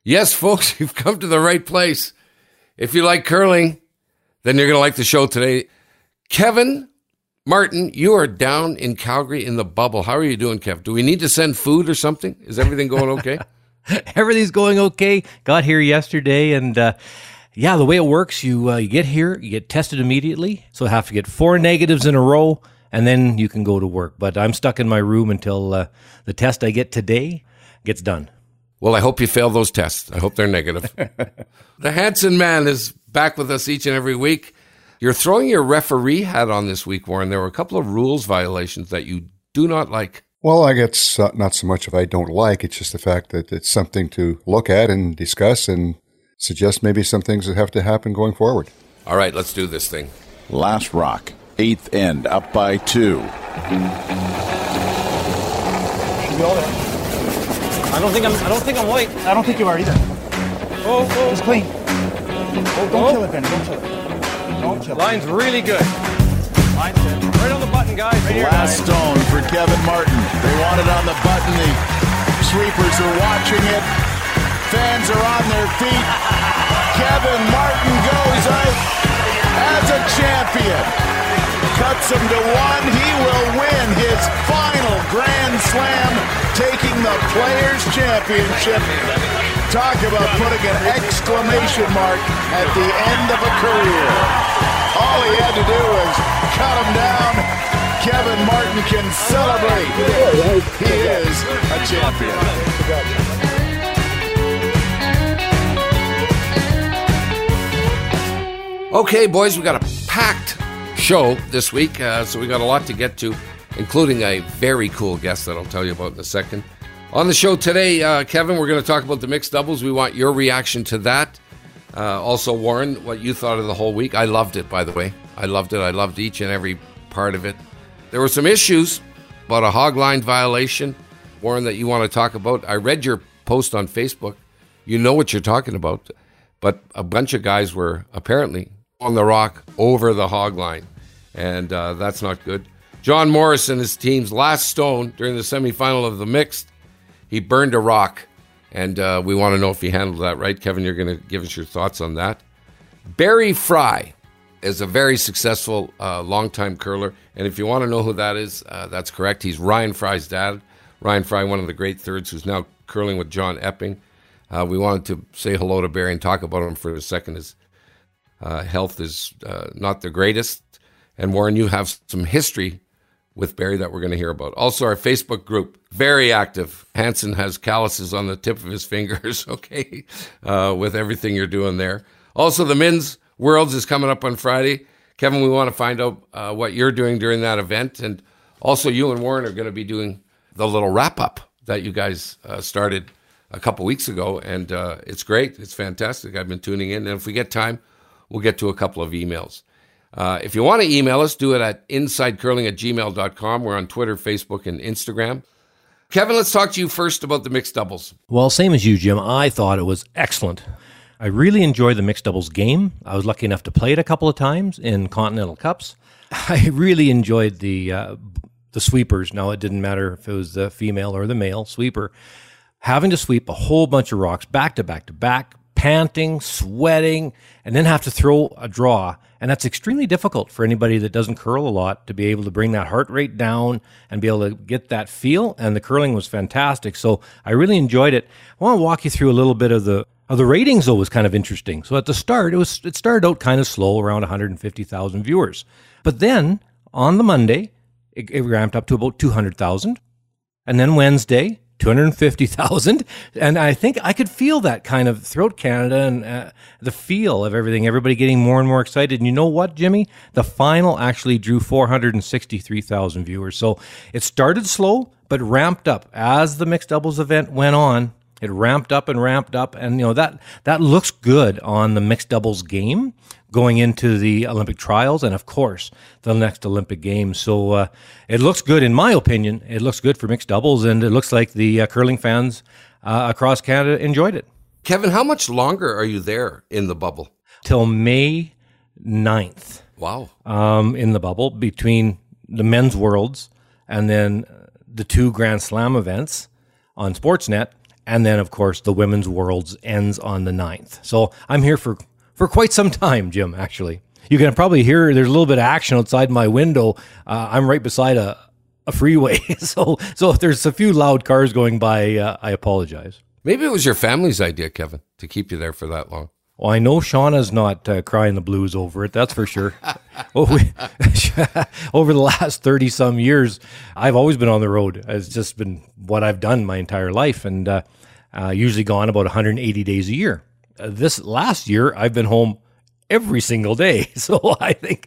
Yes, folks, you've come to the right place. If you like curling, then you're going to like the show today. Kevin Martin, you are down in Calgary in the bubble. How are you doing, Kev? Do we need to send food or something? Is everything going okay? Everything's going okay. Got here yesterday, and the way it works, you get here, you get tested immediately, so I have to get 4 negatives in a row, and then you can go to work. But I'm stuck in my room until the test I get today gets done. Well, I hope you fail those tests. I hope they're negative. The Hanson Man is back with us each and every week. You're throwing your referee hat on this week, Warren. There were a couple of rules violations that you do not like. Well, I guess not so much if I don't like. It's just the fact that it's something to look at and discuss and suggest maybe some things that have to happen going forward. All right, let's do this thing. Last rock, 8th end, up by 2. Should be all there. I don't think I'm white. I don't think you are either. Oh. It's clean. Oh, don't kill it, Benny. Don't kill it. Don't kill it. Line's really good. Line's good. Right on the button, guys. Right here, Last stone for Kevin Martin. They want it on the button. The sweepers are watching it. Fans are on their feet. Kevin Martin goes out as a champion. Cuts him to 1. He will win his final Grand Slam, taking the Players' Championship. Talk about putting an exclamation mark at the end of a career. All he had to do was cut him down. Kevin Martin can celebrate. He is a champion. Okay, boys, we got a packed show this week, so we got a lot to get to, including a very cool guest that I'll tell you about in a second. On the show today, Kevin, we're going to talk about the mixed doubles. We want your reaction to that. Also, Warren, what you thought of the whole week. I loved it, by the way. I loved it. I loved each and every part of it. There were some issues about a hog line violation, Warren, that you want to talk about. I read your post on Facebook. You know what you're talking about. But a bunch of guys were apparently on the rock over the hog line, and that's not good. John Morris and his team's last stone during the semifinal of the mixed, he burned a rock, and we want to know if he handled that right. Kevin, you're going to give us your thoughts on that. Barry Fry is a very successful longtime curler, and if you want to know who that is, that's correct. He's Ryan Fry's dad. Ryan Fry, one of the great thirds, who's now curling with John Epping. We wanted to say hello to Barry and talk about him for a second. His health is not the greatest. And Warren, you have some history with Barry that we're going to hear about. Also, our Facebook group, very active. Hanson has calluses on the tip of his fingers, okay, with everything you're doing there. Also, the Men's Worlds is coming up on Friday. Kevin, we want to find out what you're doing during that event. And also, you and Warren are going to be doing the little wrap-up that you guys started a couple weeks ago. And it's great. It's fantastic. I've been tuning in. And if we get time, we'll get to a couple of emails. If you want to email us, do it at insidecurling@gmail.com. We're on Twitter, Facebook, and Instagram. Kevin, let's talk to you first about the mixed doubles. Well, same as you, Jim. I thought it was excellent. I really enjoyed the mixed doubles game. I was lucky enough to play it a couple of times in Continental Cups. I really enjoyed the sweepers. Now, it didn't matter if it was the female or the male sweeper. Having to sweep a whole bunch of rocks back to back to back, panting, sweating, and then have to throw a draw. And that's extremely difficult for anybody that doesn't curl a lot to be able to bring that heart rate down and be able to get that feel. And the curling was fantastic. So I really enjoyed it. I want to walk you through a little bit of the ratings, though, was kind of interesting. So at the start, it started out kind of slow, around 150,000 viewers. But then on the Monday, it ramped up to about 200,000. And then Wednesday, 250,000. And I think I could feel that kind of throughout Canada and the feel of everything, everybody getting more and more excited. And you know what, Jimmy? The final actually drew 463,000 viewers. So it started slow, but ramped up. As the mixed doubles event went on, it ramped up. And, you know, that looks good on the mixed doubles game going into the Olympic trials and, of course, the next Olympic Games. So it looks good, in my opinion. It looks good for mixed doubles, and it looks like the curling fans across Canada enjoyed it. Kevin, how much longer are you there in the bubble? Till May 9th. Wow. In the bubble between the Men's Worlds and then the 2 Grand Slam events on Sportsnet. And then, of course, the Women's Worlds ends on the 9th. So I'm here for quite some time, Jim, actually. You can probably hear there's a little bit of action outside my window. I'm right beside a freeway. So if there's a few loud cars going by, I apologize. Maybe it was your family's idea, Kevin, to keep you there for that long. Well, I know Shauna's not crying the blues over it, that's for sure. Over the last 30-some years, I've always been on the road. It's just been what I've done my entire life, and usually gone about 180 days a year. This last year, I've been home every single day. So I think,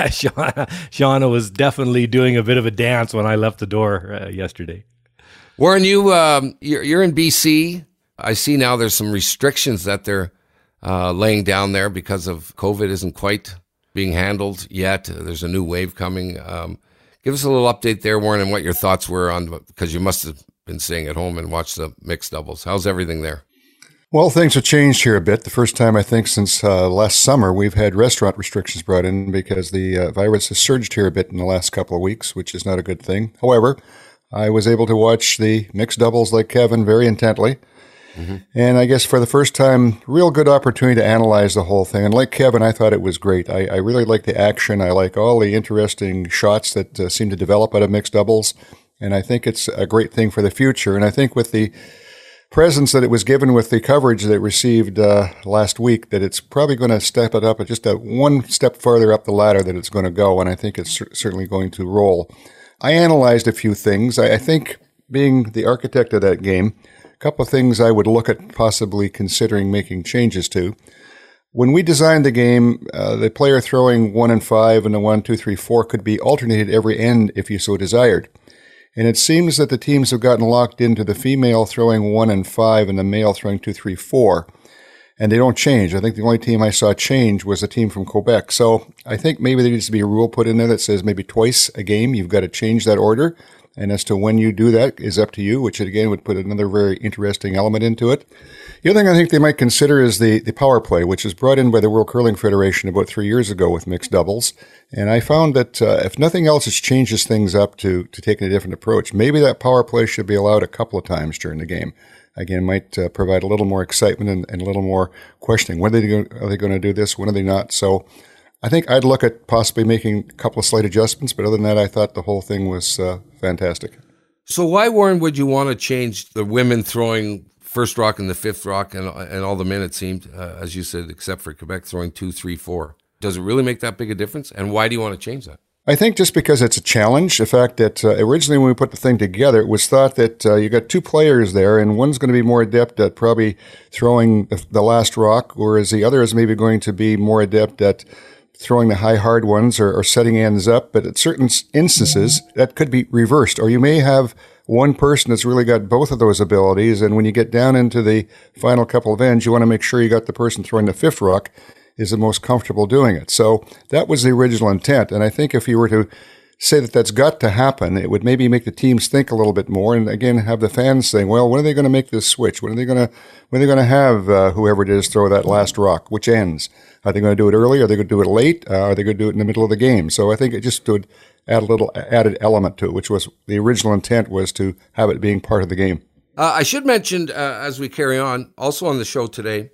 Shauna was definitely doing a bit of a dance when I left the door yesterday. Warren, you're in BC. I see now there's some restrictions that they're laying down there because of COVID isn't quite being handled yet. There's a new wave coming. Give us a little update there, Warren, and what your thoughts were on, because you must have been staying at home and watched the mixed doubles. How's everything there? Well, things have changed here a bit. The first time, I think, since last summer, we've had restaurant restrictions brought in because the virus has surged here a bit in the last couple of weeks, which is not a good thing. However, I was able to watch the mixed doubles like Kevin very intently. Mm-hmm. And I guess for the first time, real good opportunity to analyze the whole thing. And like Kevin, I thought it was great. I really like the action. I like all the interesting shots that seem to develop out of mixed doubles. And I think it's a great thing for the future. And I think with the presence that it was given with the coverage that it received last week, that it's probably going to step it up just one step farther up the ladder that it's going to go. And I think it's certainly going to roll. I analyzed a few things. I think being the architect of that game, a couple of things I would look at possibly considering making changes to. When we designed the game, the player throwing 1 and 5 and the 1, 2, 3, 4 could be alternated every end if you so desired. And it seems that the teams have gotten locked into the female throwing 1 and 5 and the male throwing 2, 3, 4. And they don't change. I think the only team I saw change was a team from Quebec. So I think maybe there needs to be a rule put in there that says maybe twice a game you've got to change that order. And as to when you do that is up to you, which again would put another very interesting element into it. The other thing I think they might consider is the power play, which was brought in by the World Curling Federation about 3 years ago with mixed doubles. And I found that if nothing else, it changes things up to taking a different approach. Maybe that power play should be allowed a couple of times during the game. Again, might provide a little more excitement and a little more questioning. When are they going to do this? When are they not? So I think I'd look at possibly making a couple of slight adjustments. But other than that, I thought the whole thing was fantastic. So why, Warren, would you want to change the women throwing first rock and the fifth rock and all the men, it seemed, as you said, except for Quebec, throwing 2, 3, 4? Does it really make that big a difference? And why do you want to change that? I think just because it's a challenge, the fact that originally when we put the thing together, it was thought that you got two players there, and one's going to be more adept at probably throwing the last rock, whereas the other is maybe going to be more adept at throwing the high hard ones or setting ends up. But at certain instances, that could be reversed, or you may have one person that's really got both of those abilities, and when you get down into the final couple of ends, you want to make sure you got the person throwing the fifth rock is the most comfortable doing it. So that was the original intent. And I think if you were to say that that's got to happen, it would maybe make the teams think a little bit more. And again, have the fans saying, well, when are they going to make this switch? When are they going to have whoever it is throw that last rock? Which ends? Are they going to do it early? Are they going to do it late? Are they going to do it in the middle of the game? So I think it just would add a little added element to it, which was the original intent was to have it being part of the game. I should mention, as we carry on, also on the show today,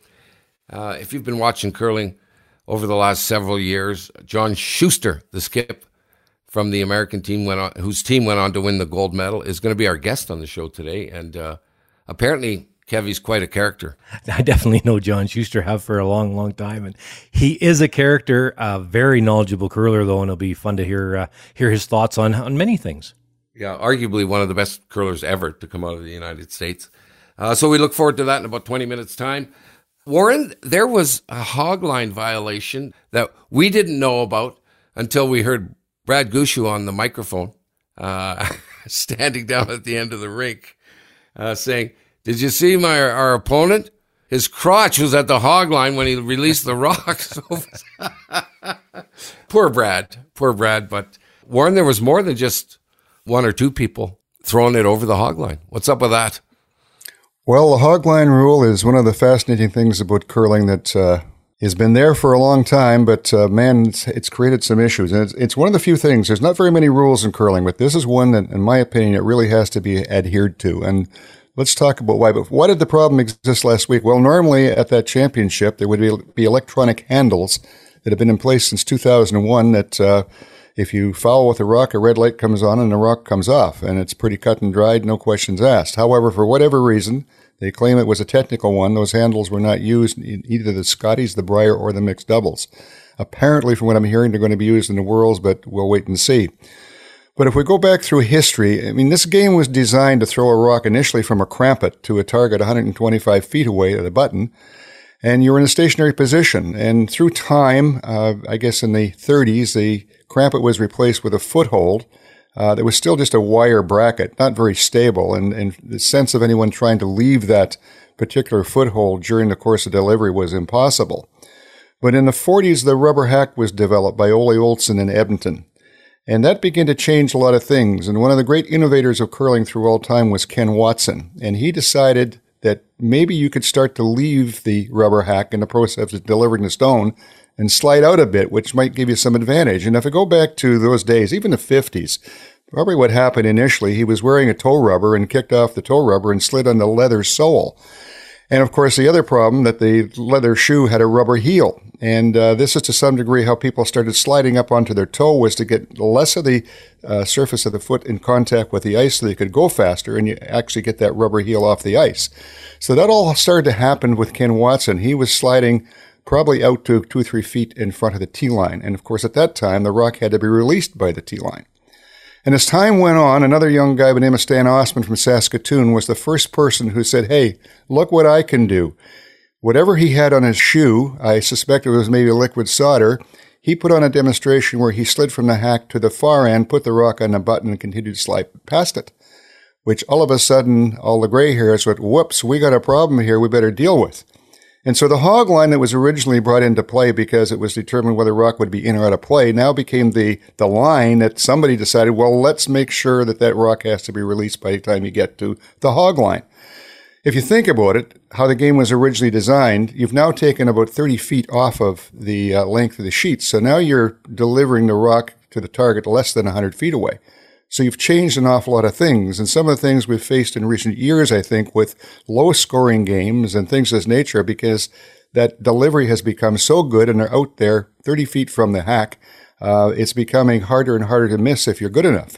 if you've been watching curling over the last several years, John Schuster, the skip from the American team, whose team went on to win the gold medal, is going to be our guest on the show today. And apparently, Kevy's quite a character. I definitely know John Schuster, have for a long, long time. And he is a character, a very knowledgeable curler, though, and it'll be fun to hear his thoughts on many things. Yeah, arguably one of the best curlers ever to come out of the United States. So we look forward to that in about 20 minutes' time. Warren, there was a hog line violation that we didn't know about until we heard Brad Gushue on the microphone standing down at the end of the rink saying, "Did you see our opponent? His crotch was at the hog line when he released the rocks." Poor Brad. But Warren, there was more than just one or two people throwing it over the hog line. What's up with that? Well, the hog line rule is one of the fascinating things about curling that has been there for a long time, but man, it's created some issues. And it's one of the few things, there's not very many rules in curling, but this is one that, in my opinion, it really has to be adhered to. And Let's talk about why. But why did the problem exist last week? Well, normally at that championship, there would be electronic handles that have been in place since 2001 that if you foul with a rock, a red light comes on and the rock comes off. And it's pretty cut and dried, no questions asked. However, for whatever reason, they claim it was a technical one. Those handles were not used in either the Scotties, the Brier, or the mixed doubles. Apparently, from what I'm hearing, they're going to be used in the Worlds, but we'll wait and see. But if we go back through history, I mean, this game was designed to throw a rock initially from a crampet to a target 125 feet away at a button, and you were in a stationary position. And through time, I guess in the 30s, the crampet was replaced with a foothold. There was still just a wire bracket, not very stable, and the sense of anyone trying to leave that particular foothold during the course of delivery was impossible. But in the 40s, the rubber hack was developed by Ole Olsen in Edmonton. And that began to change a lot of things. And one of the great innovators of curling through all time was Ken Watson. And he decided that maybe you could start to leave the rubber hack in the process of delivering the stone and slide out a bit, which might give you some advantage. And if I go back to those days, even the 50s, probably what happened initially, he was wearing a toe rubber and kicked off the toe rubber and slid on the leather sole. And of course, the other problem that the leather shoe had a rubber heel. And this is to some degree how people started sliding up onto their toe, was to get less of the surface of the foot in contact with the ice so they could go faster and you actually get that rubber heel off the ice. So that all started to happen with Ken Watson. He was sliding probably out to 2 or 3 feet in front of the tee line. And of course, at that time, the rock had to be released by the tee line. And as time went on, another young guy by the name of Stan Osman from Saskatoon was the first person who said, hey, look what I can do. Whatever he had on his shoe, I suspect it was maybe liquid solder, he put on a demonstration where he slid from the hack to the far end, put the rock on the button, and continued to slide past it, which all of a sudden, all the gray hairs went, whoops, we got a problem here we better deal with. And so the hog line that was originally brought into play because it was determined whether rock would be in or out of play now became the line that somebody decided, well, let's make sure that that rock has to be released by the time you get to the hog line. If you think about it, how the game was originally designed, you've now taken about 30 feet off of the length of the sheet. So now you're delivering the rock to the target less than 100 feet away. So you've changed an awful lot of things. And some of the things we've faced in recent years, I think, with low-scoring games and things of this nature, because that delivery has become so good and they're out there 30 feet from the hack, it's becoming harder and harder to miss if you're good enough.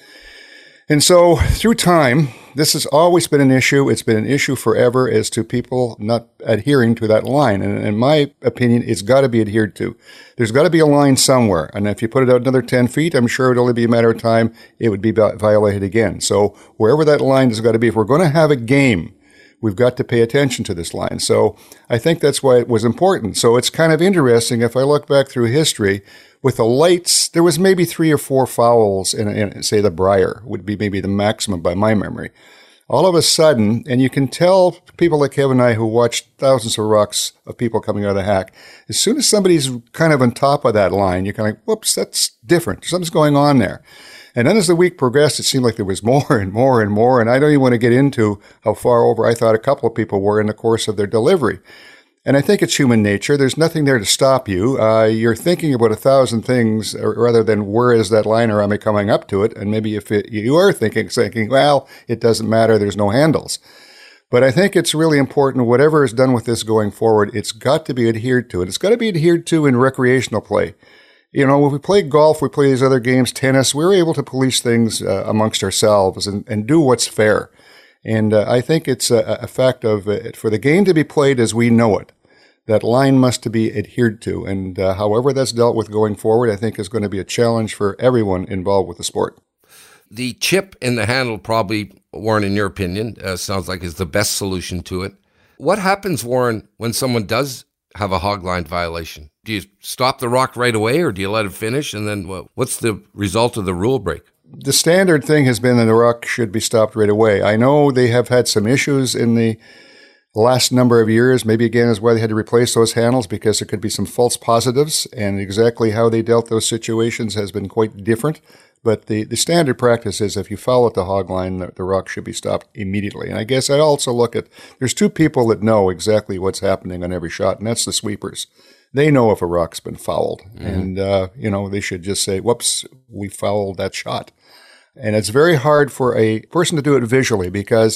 And so through time, this has always been an issue. It's been an issue forever as to people not adhering to that line. And in my opinion, it's got to be adhered to. There's got to be a line somewhere. And if you put it out another 10 feet, I'm sure it'll only be a matter of time it would be violated again. So wherever that line has got to be, if we're going to have a game, we've got to pay attention to this line. So I think that's why it was important. So it's kind of interesting. If I look back through history, with the lights, there was maybe 3 or 4 fouls in say, the Brier would be maybe the maximum by my memory. All of a sudden, and you can tell people like Kevin and I who watched thousands of rocks of people coming out of the hack, as soon as somebody's kind of on top of that line, you're kind of like, whoops, that's different. Something's going on there. And then as the week progressed, it seemed like there was more and more and more. And I don't even want to get into how far over I thought a couple of people were in the course of their delivery. And I think it's human nature. There's nothing there to stop you. You're thinking about 1,000 things rather than where is that line or am I coming up to it? And maybe if you are thinking, well, it doesn't matter. There's no handles. But I think it's really important, whatever is done with this going forward, it's got to be adhered to. And it's got to be adhered to in recreational play. You know, when we play golf, we play these other games, tennis, we're able to police things amongst ourselves and do what's fair. And I think it's a fact of for the game to be played as we know it, that line must be adhered to. And however that's dealt with going forward, I think is going to be a challenge for everyone involved with the sport. The chip in the handle probably, Warren, in your opinion, sounds like is the best solution to it. What happens, Warren, when someone does have a hog line violation? Do you stop the rock right away or do you let it finish? And then what's the result of the rule break? The standard thing has been that the rock should be stopped right away. I know they have had some issues in the last number of years. Maybe again is why they had to replace those handles, because there could be some false positives, and exactly how they dealt those situations has been quite different. But the standard practice is if you foul at the hog line, the rock should be stopped immediately. And I guess I also look at, there's 2 people that know exactly what's happening on every shot, and that's the sweepers. They know if a rock's been fouled. Mm-hmm. And, they should just say, whoops, we fouled that shot. And it's very hard for a person to do it visually, because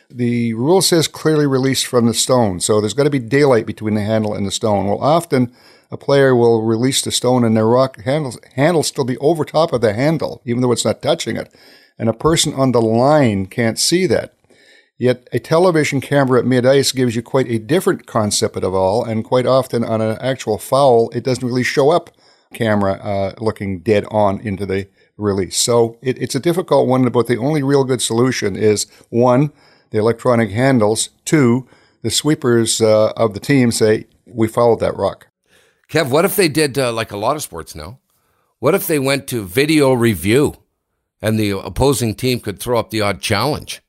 The rule says clearly released from the stone, so there's got to be daylight between the handle and the stone. Well, often a player will release the stone and their rock handle still be over top of the handle, even though it's not touching it. And a person on the line can't see that. Yet a television camera at mid-ice gives you quite a different concept of it all, and quite often on an actual foul, it doesn't really show up camera looking dead on into the release. So it's a difficult one, but the only real good solution is, one, the electronic handles, two, the sweepers of the team say, we fouled that rock. Kev, what if they did like a lot of sports now? What if they went to video review and the opposing team could throw up the odd challenge?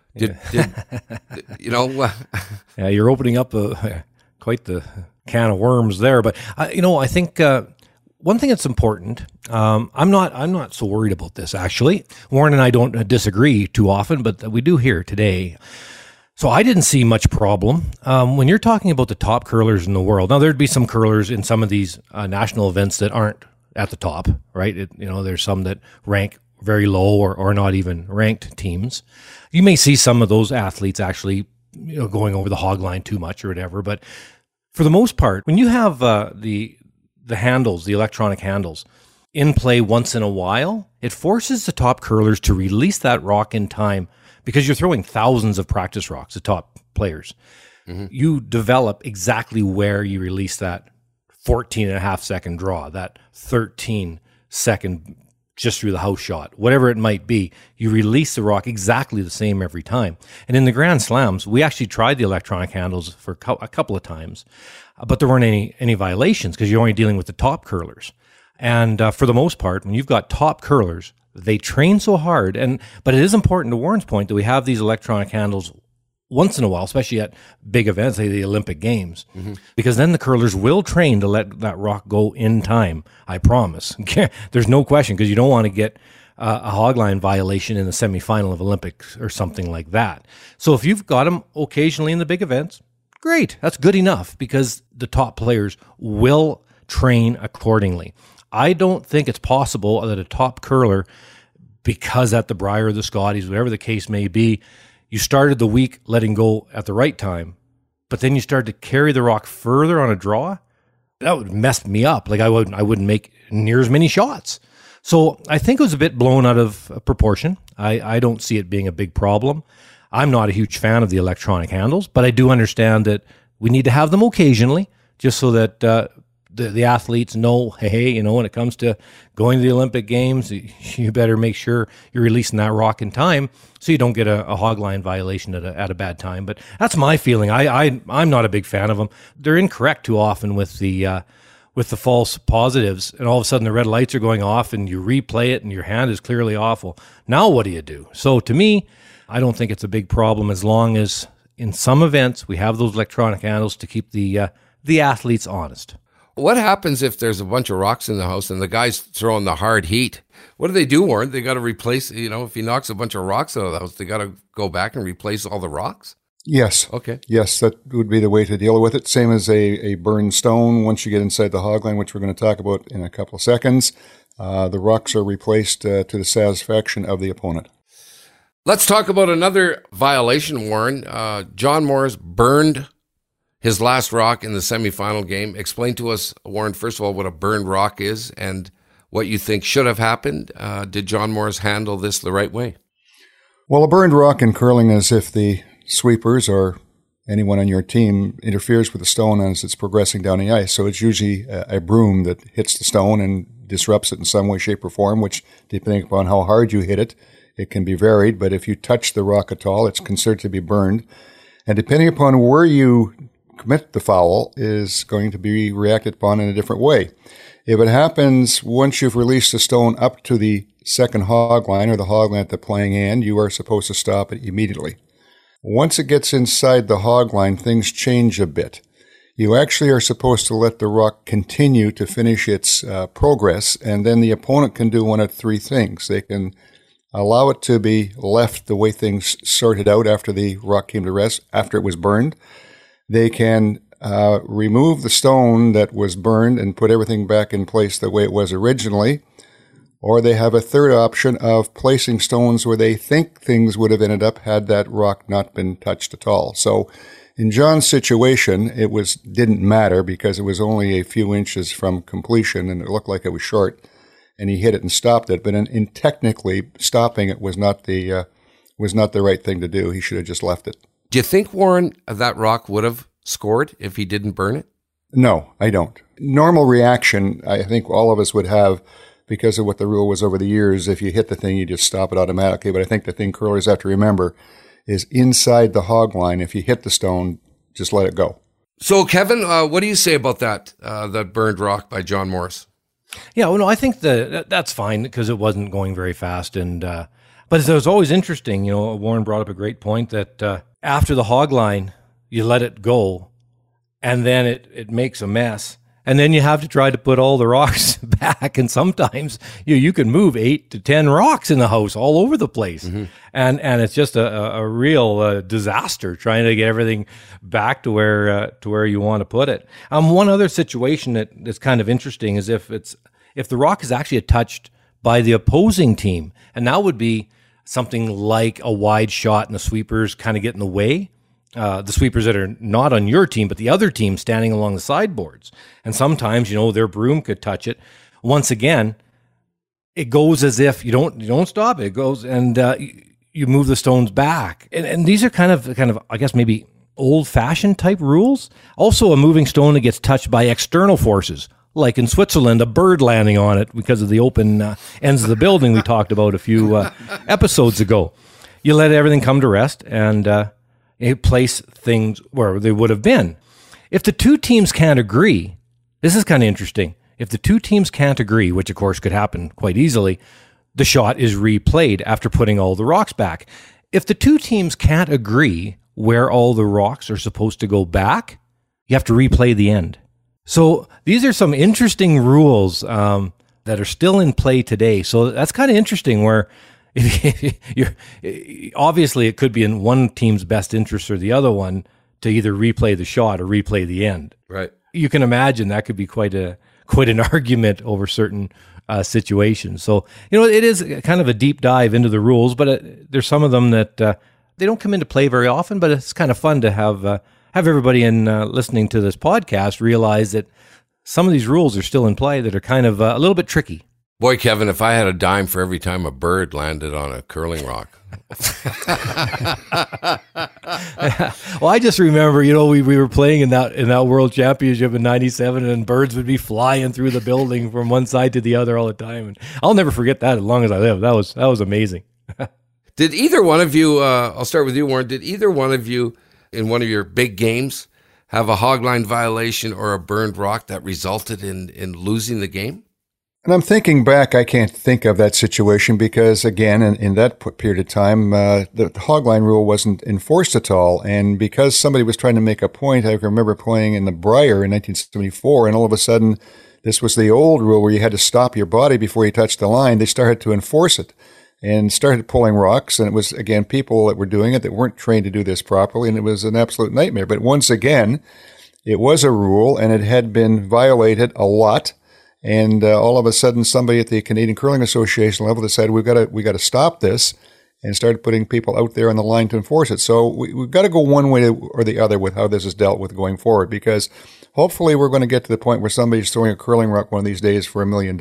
You know? Yeah, you're opening up quite the can of worms there. But I think one thing that's important. I'm not so worried about this actually. Warren and I don't disagree too often, but we do here today. So I didn't see much problem when you're talking about the top curlers in the world. Now there'd be some curlers in some of these national events that aren't at the top, right? There's some that rank very low or not even ranked teams. You may see some of those athletes actually going over the hog line too much or whatever. But for the most part, when you have the handles, the electronic handles, in play once in a while, it forces the top curlers to release that rock in time because you're throwing thousands of practice rocks, the top players. Mm-hmm. You develop exactly where you release that 14.5-second draw, that 13-second just through the house shot, whatever it might be. You release the rock exactly the same every time. And in the Grand Slams, we actually tried the electronic handles for a couple of times, but there weren't any violations because you're only dealing with the top curlers. And for the most part, when you've got top curlers, they train so hard. But it is important to Warren's point that we have these electronic handles once in a while, especially at big events, like the Olympic Games, because then the curlers will train to let that rock go in time. I promise. There's no question, because you don't want to get a hogline violation in the semifinal of Olympics or something like that. So if you've got them occasionally in the big events, great. That's good enough, because the top players will train accordingly. I don't think it's possible that a top curler, because at the Brier or the Scotties, whatever the case may be, you started the week letting go at the right time, but then you started to carry the rock further on a draw. That would mess me up. Like I wouldn't make near as many shots. So I think it was a bit blown out of proportion. I don't see it being a big problem. I'm not a huge fan of the electronic handles, but I do understand that we need to have them occasionally, just so that the athletes know, hey, when it comes to going to the Olympic Games, you better make sure you're releasing that rock in time so you don't get a hog line violation at a bad time. But that's my feeling. I'm not a big fan of them. They're incorrect too often with the false positives, and all of a sudden the red lights are going off and you replay it and your hand is clearly awful. Now what do you do? So to me, I don't think it's a big problem as long as in some events we have those electronic handles to keep the athletes honest. What happens if there's a bunch of rocks in the house and the guy's throwing the hard heat? What do they do, Warren? They got to replace, if he knocks a bunch of rocks out of the house, they got to go back and replace all the rocks? Yes. Okay. Yes, that would be the way to deal with it. Same as a burned stone. Once you get inside the hog line, which we're going to talk about in a couple of seconds, the rocks are replaced to the satisfaction of the opponent. Let's talk about another violation, Warren. John Morris burned his last rock in the semifinal game. Explain to us, Warren, first of all, what a burned rock is and what you think should have happened. Did John Morris handle this the right way? Well, a burned rock in curling is if the sweepers or anyone on your team interferes with the stone as it's progressing down the ice. So it's usually a broom that hits the stone and disrupts it in some way, shape, or form, which, depending upon how hard you hit it, it can be varied. But if you touch the rock at all, it's considered to be burned. And depending upon where you commit the foul is going to be reacted upon in a different way. If it happens once you've released the stone up to the second hog line or the hog line at the playing end, you are supposed to stop it immediately. Once it gets inside the hog line, things change a bit. You actually are supposed to let the rock continue to finish its progress, and then the opponent can do one of three things. They can allow it to be left the way things sorted out after the rock came to rest, after it was burned. They can remove the stone that was burned and put everything back in place the way it was originally, or they have a third option of placing stones where they think things would have ended up had that rock not been touched at all. So in John's situation, it didn't matter because it was only a few inches from completion and it looked like it was short, and he hit it and stopped it. But in technically stopping it was not the right thing to do. He should have just left it. Do you think, Warren, that rock would have scored if he didn't burn it? No, I don't. Normal reaction, I think all of us would have because of what the rule was over the years. If you hit the thing, you just stop it automatically. But I think the thing curlers have to remember is inside the hog line. If you hit the stone, just let it go. So, Kevin, what do you say about that burned rock by John Morris? Yeah, well, no, I think that's fine because it wasn't going very fast. And but it was always interesting. Warren brought up a great point that after the hog line, you let it go, and then it makes a mess. And then you have to try to put all the rocks back. And sometimes you can move 8 to 10 rocks in the house all over the place. Mm-hmm. And it's just a real disaster trying to get everything back to where you want to put it. One other situation that's kind of interesting is if the rock is actually touched by the opposing team, and that would be something like a wide shot and the sweepers kind of get in the way. The sweepers that are not on your team, but the other team standing along the sideboards. And sometimes, their broom could touch it. Once again, it goes as if you don't stop it. It goes and you move the stones back. And these are kind of, I guess, maybe old-fashioned type rules. Also, a moving stone that gets touched by external forces, like in Switzerland, a bird landing on it because of the open ends of the building we talked about a few episodes ago. You let everything come to rest and place things where they would have been. If the two teams can't agree, this is kind of interesting. If the two teams can't agree, which of course could happen quite easily, the shot is replayed after putting all the rocks back. If the two teams can't agree where all the rocks are supposed to go back, you have to replay the end. So these are some interesting rules that are still in play today. So that's kind of interesting where obviously it could be in one team's best interest or the other one to either replay the shot or replay the end. Right. You can imagine that could be quite an argument over certain situations. So, it is kind of a deep dive into the rules, but there's some of them that they don't come into play very often, but it's kind of fun to have everybody in listening to this podcast realize that some of these rules are still in play that are kind of a little bit tricky. Boy, Kevin, if I had a dime for every time a bird landed on a curling rock. Well, I just remember, we were playing in that World Championship in '97, and birds would be flying through the building from one side to the other all the time. And I'll never forget that as long as I live. That was amazing. Did either one of you, I'll start with you, Warren, did either one of you in one of your big games have a hogline violation or a burned rock that resulted in losing the game? And I'm thinking back, I can't think of that situation because, again, in that period of time, the hogline rule wasn't enforced at all. And because somebody was trying to make a point, I remember playing in the Brier in 1974, and all of a sudden, this was the old rule where you had to stop your body before you touched the line. They started to enforce it and started pulling rocks. And it was, again, people that were doing it that weren't trained to do this properly, and it was an absolute nightmare. But once again, it was a rule, and it had been violated a lot. And all of a sudden, somebody at the Canadian Curling Association level decided we got to stop this, and started putting people out there on the line to enforce it. So we've got to go one way or the other with how this is dealt with going forward, because hopefully we're going to get to the point where somebody's throwing a curling rock one of these days for $1 million,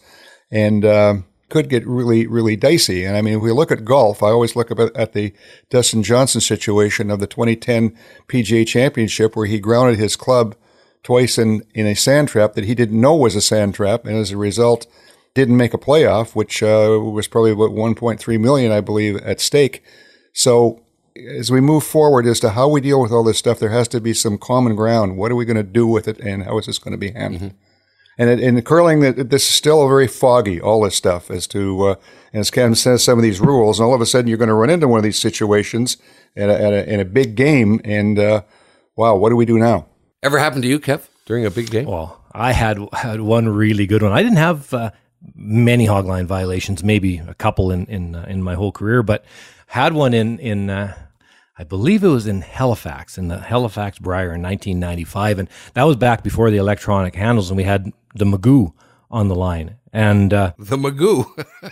and could get really, really dicey. And I mean, if we look at golf, I always look at the Dustin Johnson situation of the 2010 PGA Championship, where he grounded his club twice in a sand trap that he didn't know was a sand trap, and as a result didn't make a playoff, which was probably about $1.3 million, I believe, at stake. So as we move forward as to how we deal with all this stuff, there has to be some common ground. What are we going to do with it, and how is this going to be handled? Mm-hmm. And in the curling, this is still very foggy, all this stuff, as to, as Kevin says, some of these rules, and all of a sudden you're going to run into one of these situations in a big game, and wow, what do we do now? Ever happened to you, Kev, during a big game? Well, I had one really good one. I didn't have many hogline violations, maybe a couple in my whole career, but had one in I believe it was in Halifax, in the Halifax Brier in 1995, and that was back before the electronic handles, and we had the Magoo on the line. And The Magoo.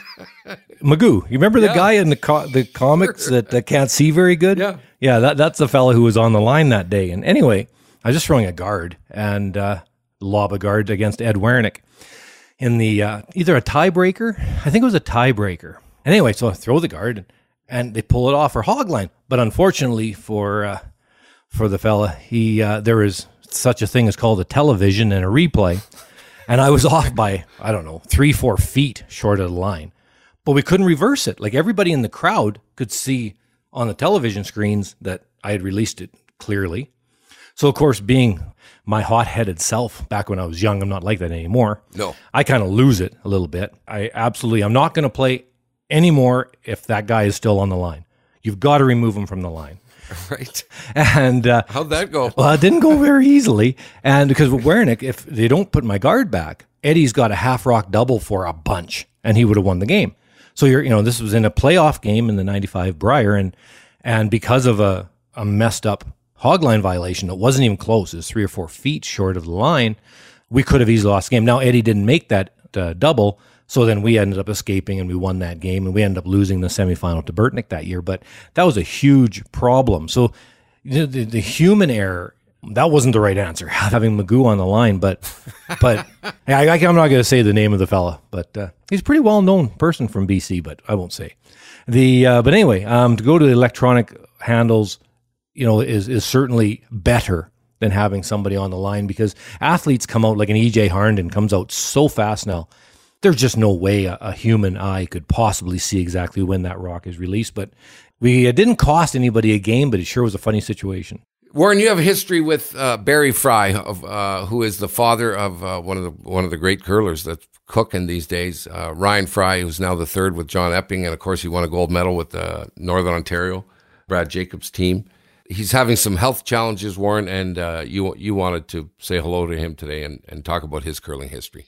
Magoo, you remember the Yeah. guy in the comics that can't see very good? Yeah. Yeah, that's the fella who was on the line that day. And anyway, I was just throwing a guard and lob a guard against Ed Wernick in the either a tiebreaker. I think it was a tiebreaker. Anyway, so I throw the guard and they pull it off for hog line. But unfortunately for the fella, there is such a thing as called a television and a replay. And I was off by, I don't know, 3-4 feet short of the line. But we couldn't reverse it. Like everybody in the crowd could see on the television screens that I had released it clearly. So, of course, being my hot-headed self back when I was young, I'm not like that anymore. No. I kind of lose it a little bit. I'm not going to play anymore if that guy is still on the line. You've got to remove him from the line. Right. And How'd that go? well, it didn't go very easily. And because with Wernick, if they don't put my guard back, Eddie's got a half rock double for a bunch, and he would have won the game. So this was in a playoff game in the 95 Brier, and because of a messed up hogline violation, it wasn't even close. It was 3 or 4 feet short of the line. We could have easily lost the game. Now, Eddie didn't make that double, so then we ended up escaping and we won that game, and we ended up losing the semifinal to Burtnick that year. But that was a huge problem. So the human error, that wasn't the right answer, having Magoo on the line. But I'm not going to say the name of the fella, but he's a pretty well-known person from BC, but I won't say. But anyway, to go to the electronic handles, is certainly better than having somebody on the line, because athletes come out like an EJ Harnden comes out so fast now. There's just no way a human eye could possibly see exactly when that rock is released. But it didn't cost anybody a game, but it sure was a funny situation. Warren, you have a history with Barry Fry, who is the father of one of the great curlers that's cooking these days. Ryan Fry, who's now the third with John Epping, and of course he won a gold medal with Northern Ontario, Brad Jacobs' team. He's having some health challenges, Warren, and you wanted to say hello to him today and talk about his curling history.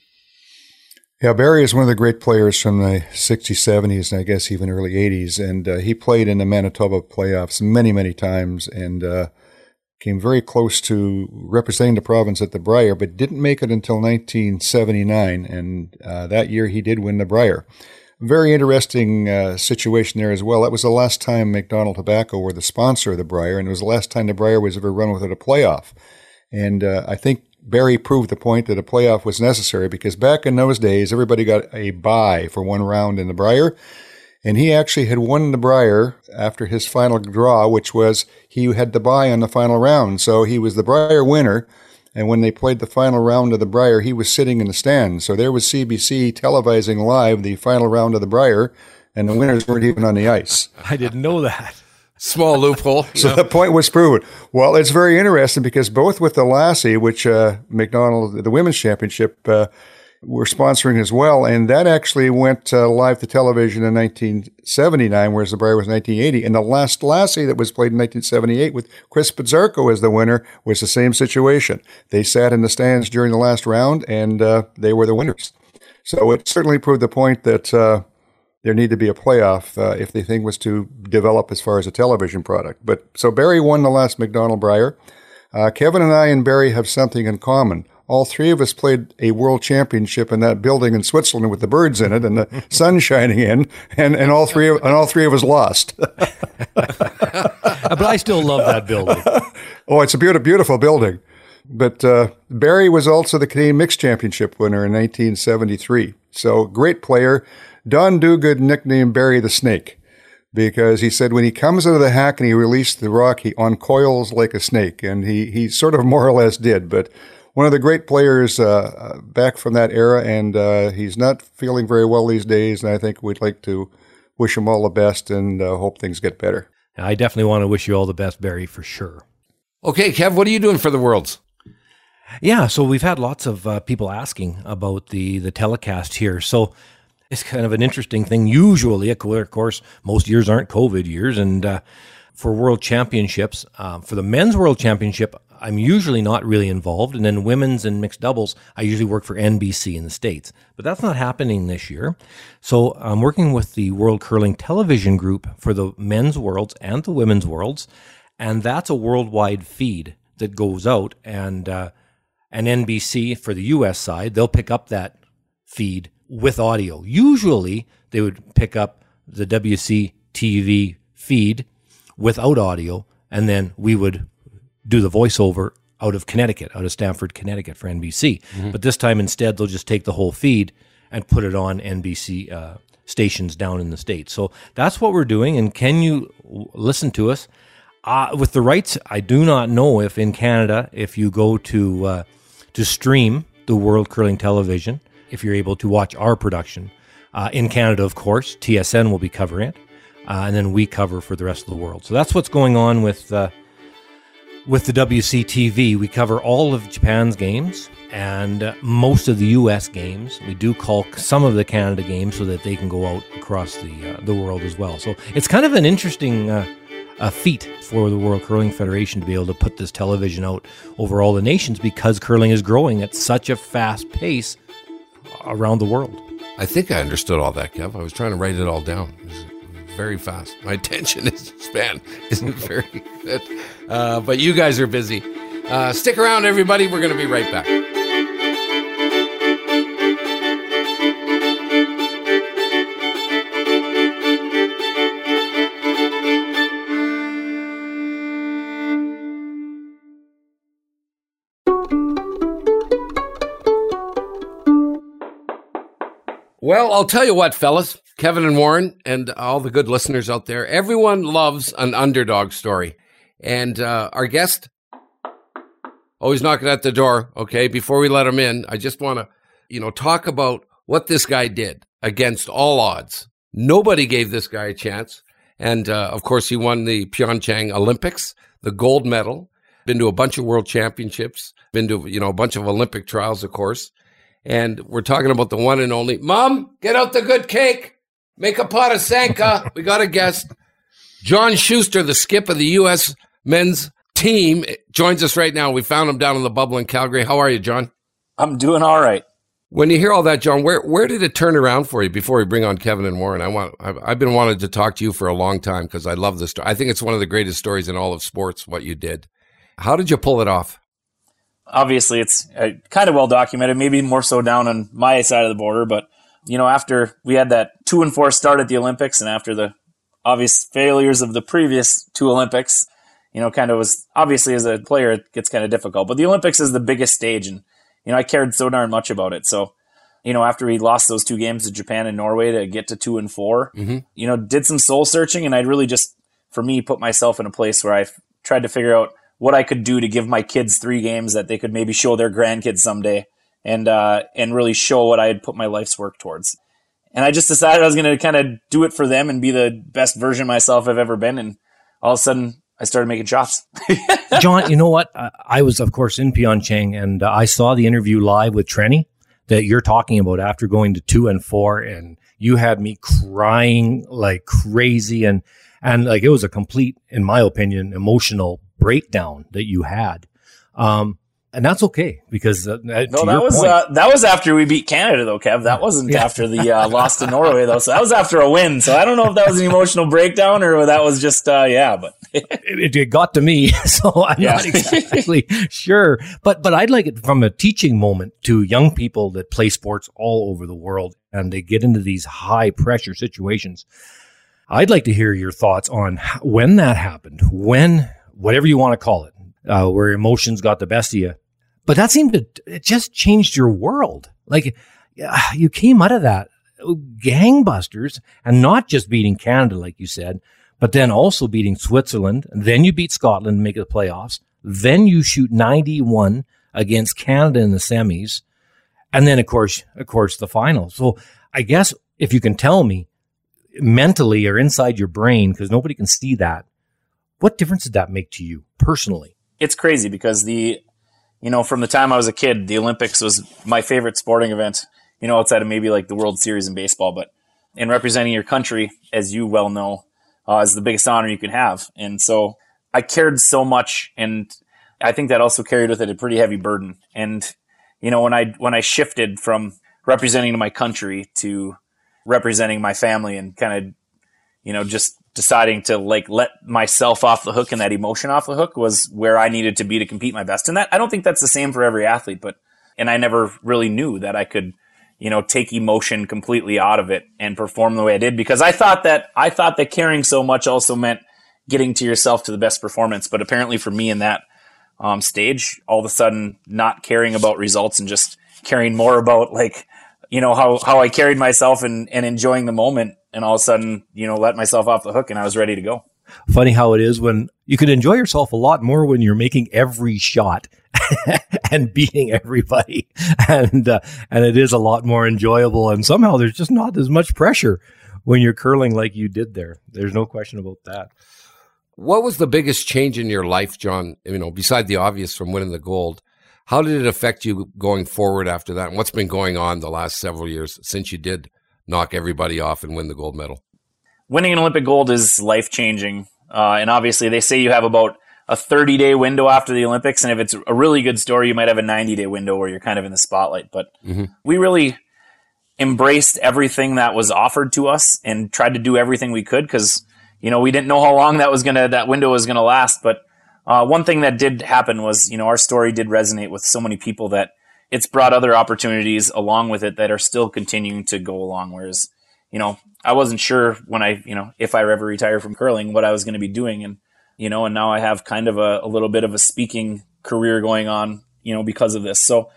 Yeah, Barry is one of the great players from the 60s, 70s, and I guess even early 80s. And he played in the Manitoba playoffs many, many times and came very close to representing the province at the Brier, but didn't make it until 1979. And that year he did win the Brier. Very interesting situation there as well. That was the last time McDonald Tobacco were the sponsor of the Brier, and it was the last time the Brier was ever run without a playoff. And I think Barry proved the point that a playoff was necessary, because back in those days, everybody got a bye for one round in the Brier. And he actually had won the Brier after his final draw, which was he had the bye on the final round. So he was the Brier winner. And when they played the final round of the Brier, he was sitting in the stands. So there was CBC televising live the final round of the Brier, and the winners weren't even on the ice. I didn't know that. Small loophole. So the point was proven. Well, it's very interesting because both with the Lassie, which McDonald, the Women's Championship, were sponsoring as well, and that actually went live to television in 1979, whereas the Brier was 1980. And the last Lassie that was played in 1978 with Chris Pizzarco as the winner was the same situation. They sat in the stands during the last round, and they were the winners. So it certainly proved the point that there needed to be a playoff if the thing was to develop as far as a television product. But so Barry won the last McDonald Brier. Kevin and I and Barry have something in common. All three of us played a world championship in that building in Switzerland with the birds in it and the sun shining in, and all three of us lost. But I still love that building. Oh, it's a beautiful building. But Barry was also the Canadian Mixed Championship winner in 1973. So great player. Don Duguid nicknamed Barry the Snake, because he said when he comes out of the hack and he released the rock, he uncoils like a snake, and he sort of more or less did. But one of the great players back from that era, and he's not feeling very well these days, and I think we'd like to wish him all the best and hope things get better. I definitely want to wish you all the best, Barry, for sure. Okay, Kev, what are you doing for the Worlds? Yeah, so we've had lots of people asking about the telecast here. So it's kind of an interesting thing. Usually, of course, most years aren't COVID years. And for World Championships, for the Men's World Championship, I'm usually not really involved. And then women's and mixed doubles, I usually work for NBC in the States. But that's not happening this year. So I'm working with the World Curling Television Group for the Men's Worlds and the Women's Worlds. And that's a worldwide feed that goes out. And NBC, for the U.S. side, they'll pick up that feed with audio. Usually they would pick up the WC TV feed without audio, and then we would do the voiceover out of Connecticut, out of Stamford, Connecticut for NBC. But this time instead, they'll just take the whole feed and put it on NBC stations down in the States. So that's what we're doing. And can you listen to us? With the rights, I do not know if in Canada, if you go to stream the World Curling Television, if you're able to watch our production. In Canada, of course, TSN will be covering it, and then we cover for the rest of the world. So that's what's going on with the WCTV. We cover all of Japan's games and most of the U.S. games. We do call some of the Canada games so that they can go out across the world as well. So it's kind of an interesting feat for the World Curling Federation to be able to put this television out over all the nations, because curling is growing at such a fast pace around the world. I think I understood all that, Kev. I was trying to write it all down. It was very fast. My attention span isn't very good. But you guys are busy. Stick around, everybody. We're going to be right back. Well, I'll tell you what, fellas, Kevin and Warren and all the good listeners out there, everyone loves an underdog story. And our guest, he's knocking at the door. Okay, before we let him in, I just want to, talk about what this guy did against all odds. Nobody gave this guy a chance. And, of course, he won the Pyeongchang Olympics, the gold medal, been to a bunch of world championships, been to, a bunch of Olympic trials, of course. And we're talking about the one and only, Mom, get out the good cake. Make a pot of Sanka. We got a guest. John Schuster, the skip of the U.S. men's team, joins us right now. We found him down in the bubble in Calgary. How are you, John? I'm doing all right. When you hear all that, John, where did it turn around for you before we bring on Kevin and Warren? I've been wanting to talk to you for a long time because I love this story. I think it's one of the greatest stories in all of sports, what you did. How did you pull it off? Obviously, it's kind of well documented, maybe more so down on my side of the border. But, after we had that 2-4 start at the Olympics, and after the obvious failures of the previous two Olympics, kind of was obviously as a player, it gets kind of difficult. But the Olympics is the biggest stage, and, I cared so darn much about it. So, after we lost those two games to Japan and Norway to get to 2-4, did some soul searching, and I'd really just, for me, put myself in a place where I tried to figure out what I could do to give my kids 3 games that they could maybe show their grandkids someday, and really show what I had put my life's work towards. And I just decided I was going to kind of do it for them and be the best version of myself I've ever been. And all of a sudden I started making shots. John, you know what? I was, of course, in Pyeongchang, and I saw the interview live with Trenny that you're talking about after going to 2-4, and you had me crying like crazy. And like, it was a complete, in my opinion, emotional breakdown that you had, and that's okay, because that was after we beat Canada, though, Kev. That wasn't after the loss to Norway, though. So that was after a win. So I don't know if that was an emotional breakdown or that was just but it got to me. So I'm not exactly sure, but I'd like it from a teaching moment to young people that play sports all over the world, and they get into these high pressure situations. I'd like to hear your thoughts on when that happened, whatever you want to call it, where emotions got the best of you. But that it just changed your world. Like, you came out of that gangbusters, and not just beating Canada, like you said, but then also beating Switzerland. Then you beat Scotland and make the playoffs. Then you shoot 91 against Canada in the semis. And then, of course, the final. So I guess if you can tell me mentally or inside your brain, because nobody can see that, what difference did that make to you personally? It's crazy because from the time I was a kid, the Olympics was my favorite sporting event, outside of maybe like the World Series in baseball. But in representing your country, as you well know, is the biggest honor you can have. And so I cared so much, and I think that also carried with it a pretty heavy burden. And, when I shifted from representing my country to representing my family and kind of, just deciding to like let myself off the hook and that emotion off the hook was where I needed to be to compete my best. And that, I don't think that's the same for every athlete, and I never really knew that I could, take emotion completely out of it and perform the way I did, because I thought that caring so much also meant getting to yourself to the best performance. But apparently for me in that stage, all of a sudden not caring about results and just caring more about how I carried myself and enjoying the moment, and all of a sudden, let myself off the hook and I was ready to go. Funny how it is when you can enjoy yourself a lot more when you're making every shot and beating everybody. And it is a lot more enjoyable. And somehow there's just not as much pressure when you're curling like you did there. There's no question about that. What was the biggest change in your life, John? Beside the obvious from winning the gold, how did it affect you going forward after that? And what's been going on the last several years since you did knock everybody off and win the gold medal? Winning an Olympic gold is life-changing. And obviously they say you have about a 30-day window after the Olympics. And if it's a really good story, you might have a 90-day window where you're kind of in the spotlight. But we really embraced everything that was offered to us and tried to do everything we could, because, we didn't know how long that window was going to last. But one thing that did happen was, our story did resonate with so many people that it's brought other opportunities along with it that are still continuing to go along. Whereas, I wasn't sure when if I ever retire from curling, what I was going to be doing. And, and now I have kind of a little bit of a speaking career going on, because of this. So,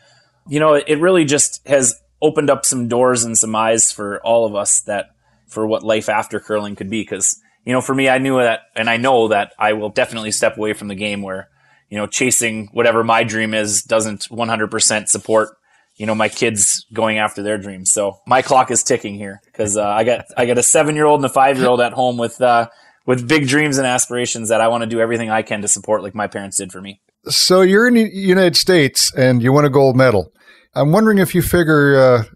it really just has opened up some doors and some eyes for all of us for what life after curling could be. Because, for me, I knew that, and I know that I will definitely step away from the game where, chasing whatever my dream is doesn't 100% support my kids going after their dreams. So my clock is ticking here, because I got a 7-year-old and a 5-year-old at home with big dreams and aspirations that I want to do everything I can to support, like my parents did for me. So you're in the United States and you won a gold medal. I'm wondering if you figure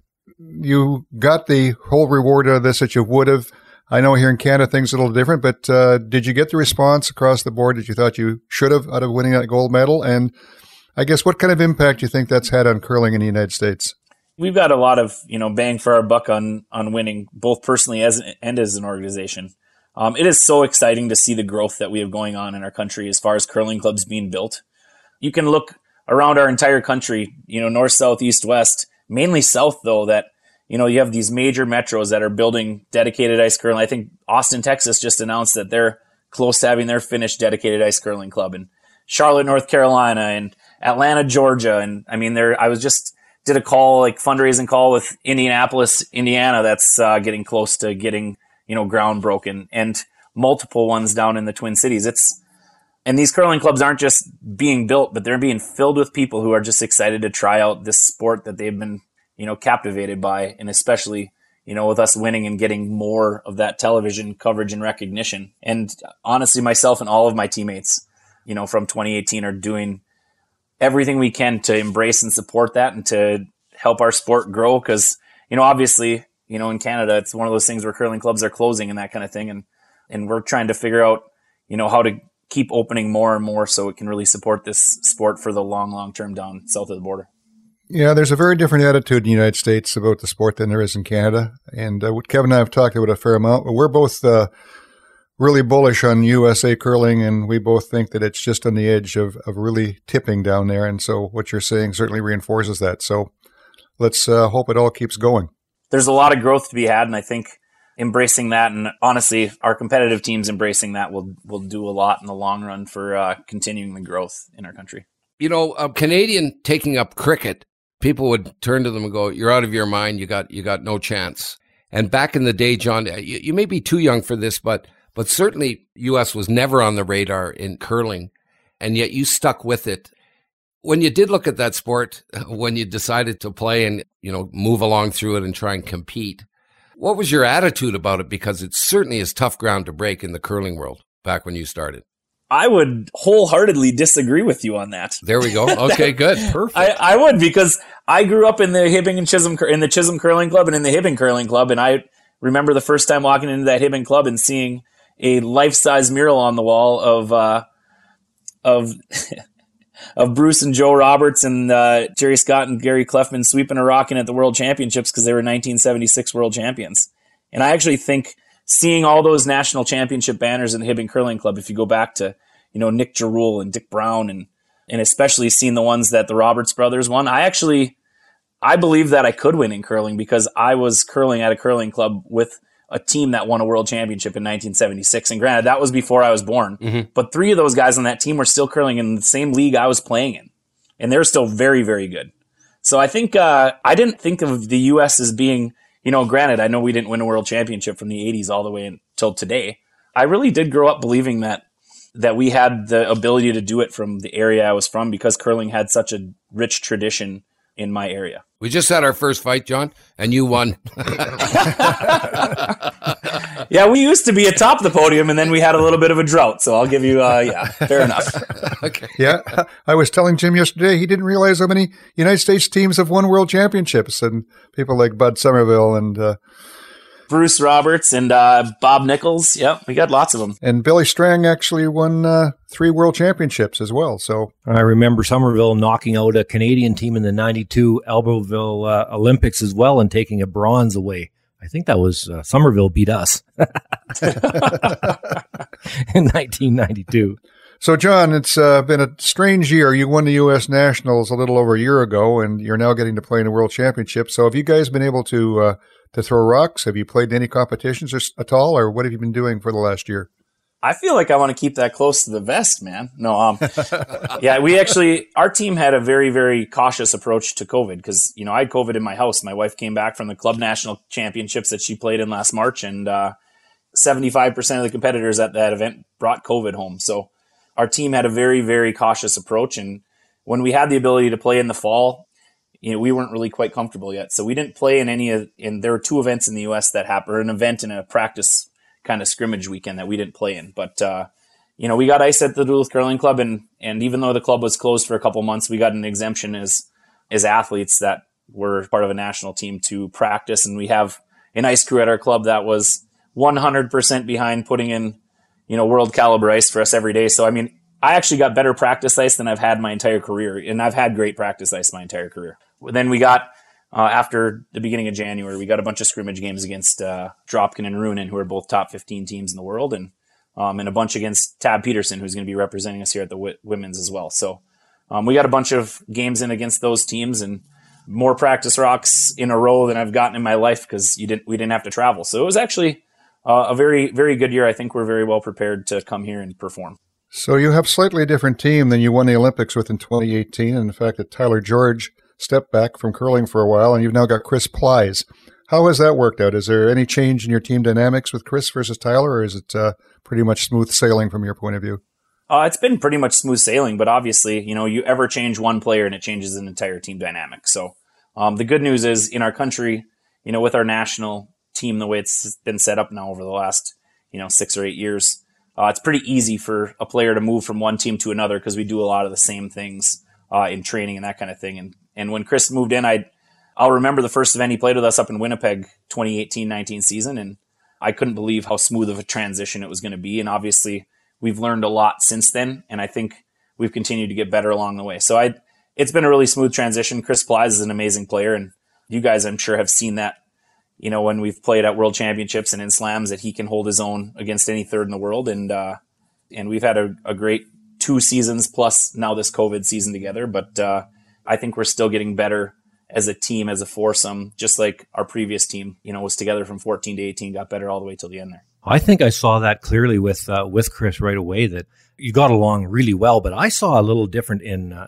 you got the whole reward out of this that you would have. I know here in Canada things are a little different, but did you get the response across the board that you thought you should have out of winning that gold medal? And I guess what kind of impact do you think that's had on curling in the United States? We've got a lot of, bang for our buck on winning, both personally and as an organization. It is so exciting to see the growth that we have going on in our country as far as curling clubs being built. You can look around our entire country, north, south, east, west, mainly south though, that, you have these major metros that are building dedicated ice curling. I think Austin, Texas just announced that they're close to having their finished dedicated ice curling club, and Charlotte, North Carolina, and Atlanta, Georgia. And I mean, I did a fundraising call with Indianapolis, Indiana, that's getting close to getting, ground broken, and multiple ones down in the Twin Cities. And these curling clubs aren't just being built, but they're being filled with people who are just excited to try out this sport that they've been, captivated by. And especially, with us winning and getting more of that television coverage and recognition. And honestly, myself and all of my teammates, from 2018 are doing everything we can to embrace and support that and to help our sport grow. Because, obviously, in Canada, it's one of those things where curling clubs are closing and that kind of thing. And we're trying to figure out, how to keep opening more and more so it can really support this sport for the long term down south of the border. Yeah, there's a very different attitude in the United States about the sport than there is in Canada. And what Kevin and I have talked about a fair amount, but we're both really bullish on USA curling, and we both think that it's just on the edge of really tipping down there. And so what you're saying certainly reinforces that. So let's hope it all keeps going. There's a lot of growth to be had, and I think embracing that, and honestly, our competitive teams embracing that will do a lot in the long run for continuing the growth in our country. A Canadian taking up cricket, people would turn to them and go, "You're out of your mind. You got no chance." And back in the day, John, you may be too young for this, but certainly U.S. was never on the radar in curling, and yet you stuck with it. When you did look at that sport, when you decided to play and, move along through it and try and compete, what was your attitude about it? Because it certainly is tough ground to break in the curling world back when you started. I would wholeheartedly disagree with you on that. There we go. Okay, good. Perfect. I would, because I grew up in the Hibbing and Chisholm, in the Chisholm Curling Club and in the Hibbing Curling Club. And I remember the first time walking into that Hibbing Club and seeing a life-size mural on the wall of Bruce and Joe Roberts and Jerry Scott and Gary Cleffman sweeping a rockin' at the World Championships because they were 1976 World Champions. And I actually think seeing all those national championship banners in the Hibbing Curling Club, if you go back to, Nick Jarul and Dick Brown and especially seeing the ones that the Roberts brothers won, I actually I believe that I could win in curling because I was curling at a curling club with a team that won a world championship in 1976. And granted, that was before I was born. But 3 of those guys on that team were still curling in the same league I was playing in. And they're still very, very good. So I think I didn't think of the U.S. as being, granted, I know we didn't win a world championship from the 80s all the way until today. I really did grow up believing that we had the ability to do it from the area I was from because curling had such a rich tradition in my area. We just had our first fight, John, and you won. Yeah, we used to be atop the podium, and then we had a little bit of a drought. So I'll give you, fair enough. Okay. Yeah, I was telling Jim yesterday he didn't realize how many United States teams have won world championships, and people like Bud Somerville and Bruce Roberts and Bob Nichols. Yep, we got lots of them. And Billy Strang actually won 3 world championships as well. So I remember Somerville knocking out a Canadian team in the 92 Albertville Olympics as well and taking a bronze away. I think that was Somerville beat us in 1992. So, John, it's been a strange year. You won the U.S. Nationals a little over a year ago, and you're now getting to play in a world championship. So have you guys been able to throw rocks? Have you played in any competitions at all, or what have you been doing for the last year? I feel like I want to keep that close to the vest, man. No, yeah, our team had a very, very cautious approach to COVID because, I had COVID in my house. My wife came back from the club national championships that she played in last March, and 75% of the competitors at that event brought COVID home. So our team had a very, very cautious approach. And when we had the ability to play in the fall, we weren't really quite comfortable yet. So we didn't play in there were 2 events in the U.S. that happened, or an event and a practice kind of scrimmage weekend that we didn't play in. But, we got ice at the Duluth Curling Club, and even though the club was closed for a couple months, we got an exemption as athletes that were part of a national team to practice. And we have an ice crew at our club that was 100% behind putting in, world caliber ice for us every day. So, I actually got better practice ice than I've had my entire career, and I've had great practice ice my entire career. Then we got, after the beginning of January, we got a bunch of scrimmage games against Dropkin and Runen, who are both top 15 teams in the world, and a bunch against Tab Peterson, who's going to be representing us here at the women's as well. So we got a bunch of games in against those teams, and more practice rocks in a row than I've gotten in my life because we didn't have to travel. So it was actually a very, very good year. I think we're very well prepared to come here and perform. So you have slightly different team than you won the Olympics with in 2018, and the fact that Tyler George stepped back from curling for a while, and you've now got Chris Plies. How has that worked out? Is there any change in your team dynamics with Chris versus Tyler, or is it pretty much smooth sailing from your point of view? It's been pretty much smooth sailing, but obviously, you ever change one player and it changes an entire team dynamic. So the good news is in our country, with our national team, the way it's been set up now over the last, 6 or 8 years, it's pretty easy for a player to move from one team to another because we do a lot of the same things in training and that kind of thing. And when Chris moved in, I'll remember the first event he played with us up in Winnipeg, 2018-19 season, and I couldn't believe how smooth of a transition it was going to be. And obviously, we've learned a lot since then, and I think we've continued to get better along the way. So it's been a really smooth transition. Chris Plies is an amazing player, and you guys, I'm sure, have seen that, when we've played at World Championships and in slams, that he can hold his own against any third in the world. And we've had a great 2 seasons plus now this COVID season together, but I think we're still getting better as a team, as a foursome, just like our previous team, was together from 14 to 18, got better all the way till the end there. I think I saw that clearly with Chris right away, that you got along really well, but I saw a little different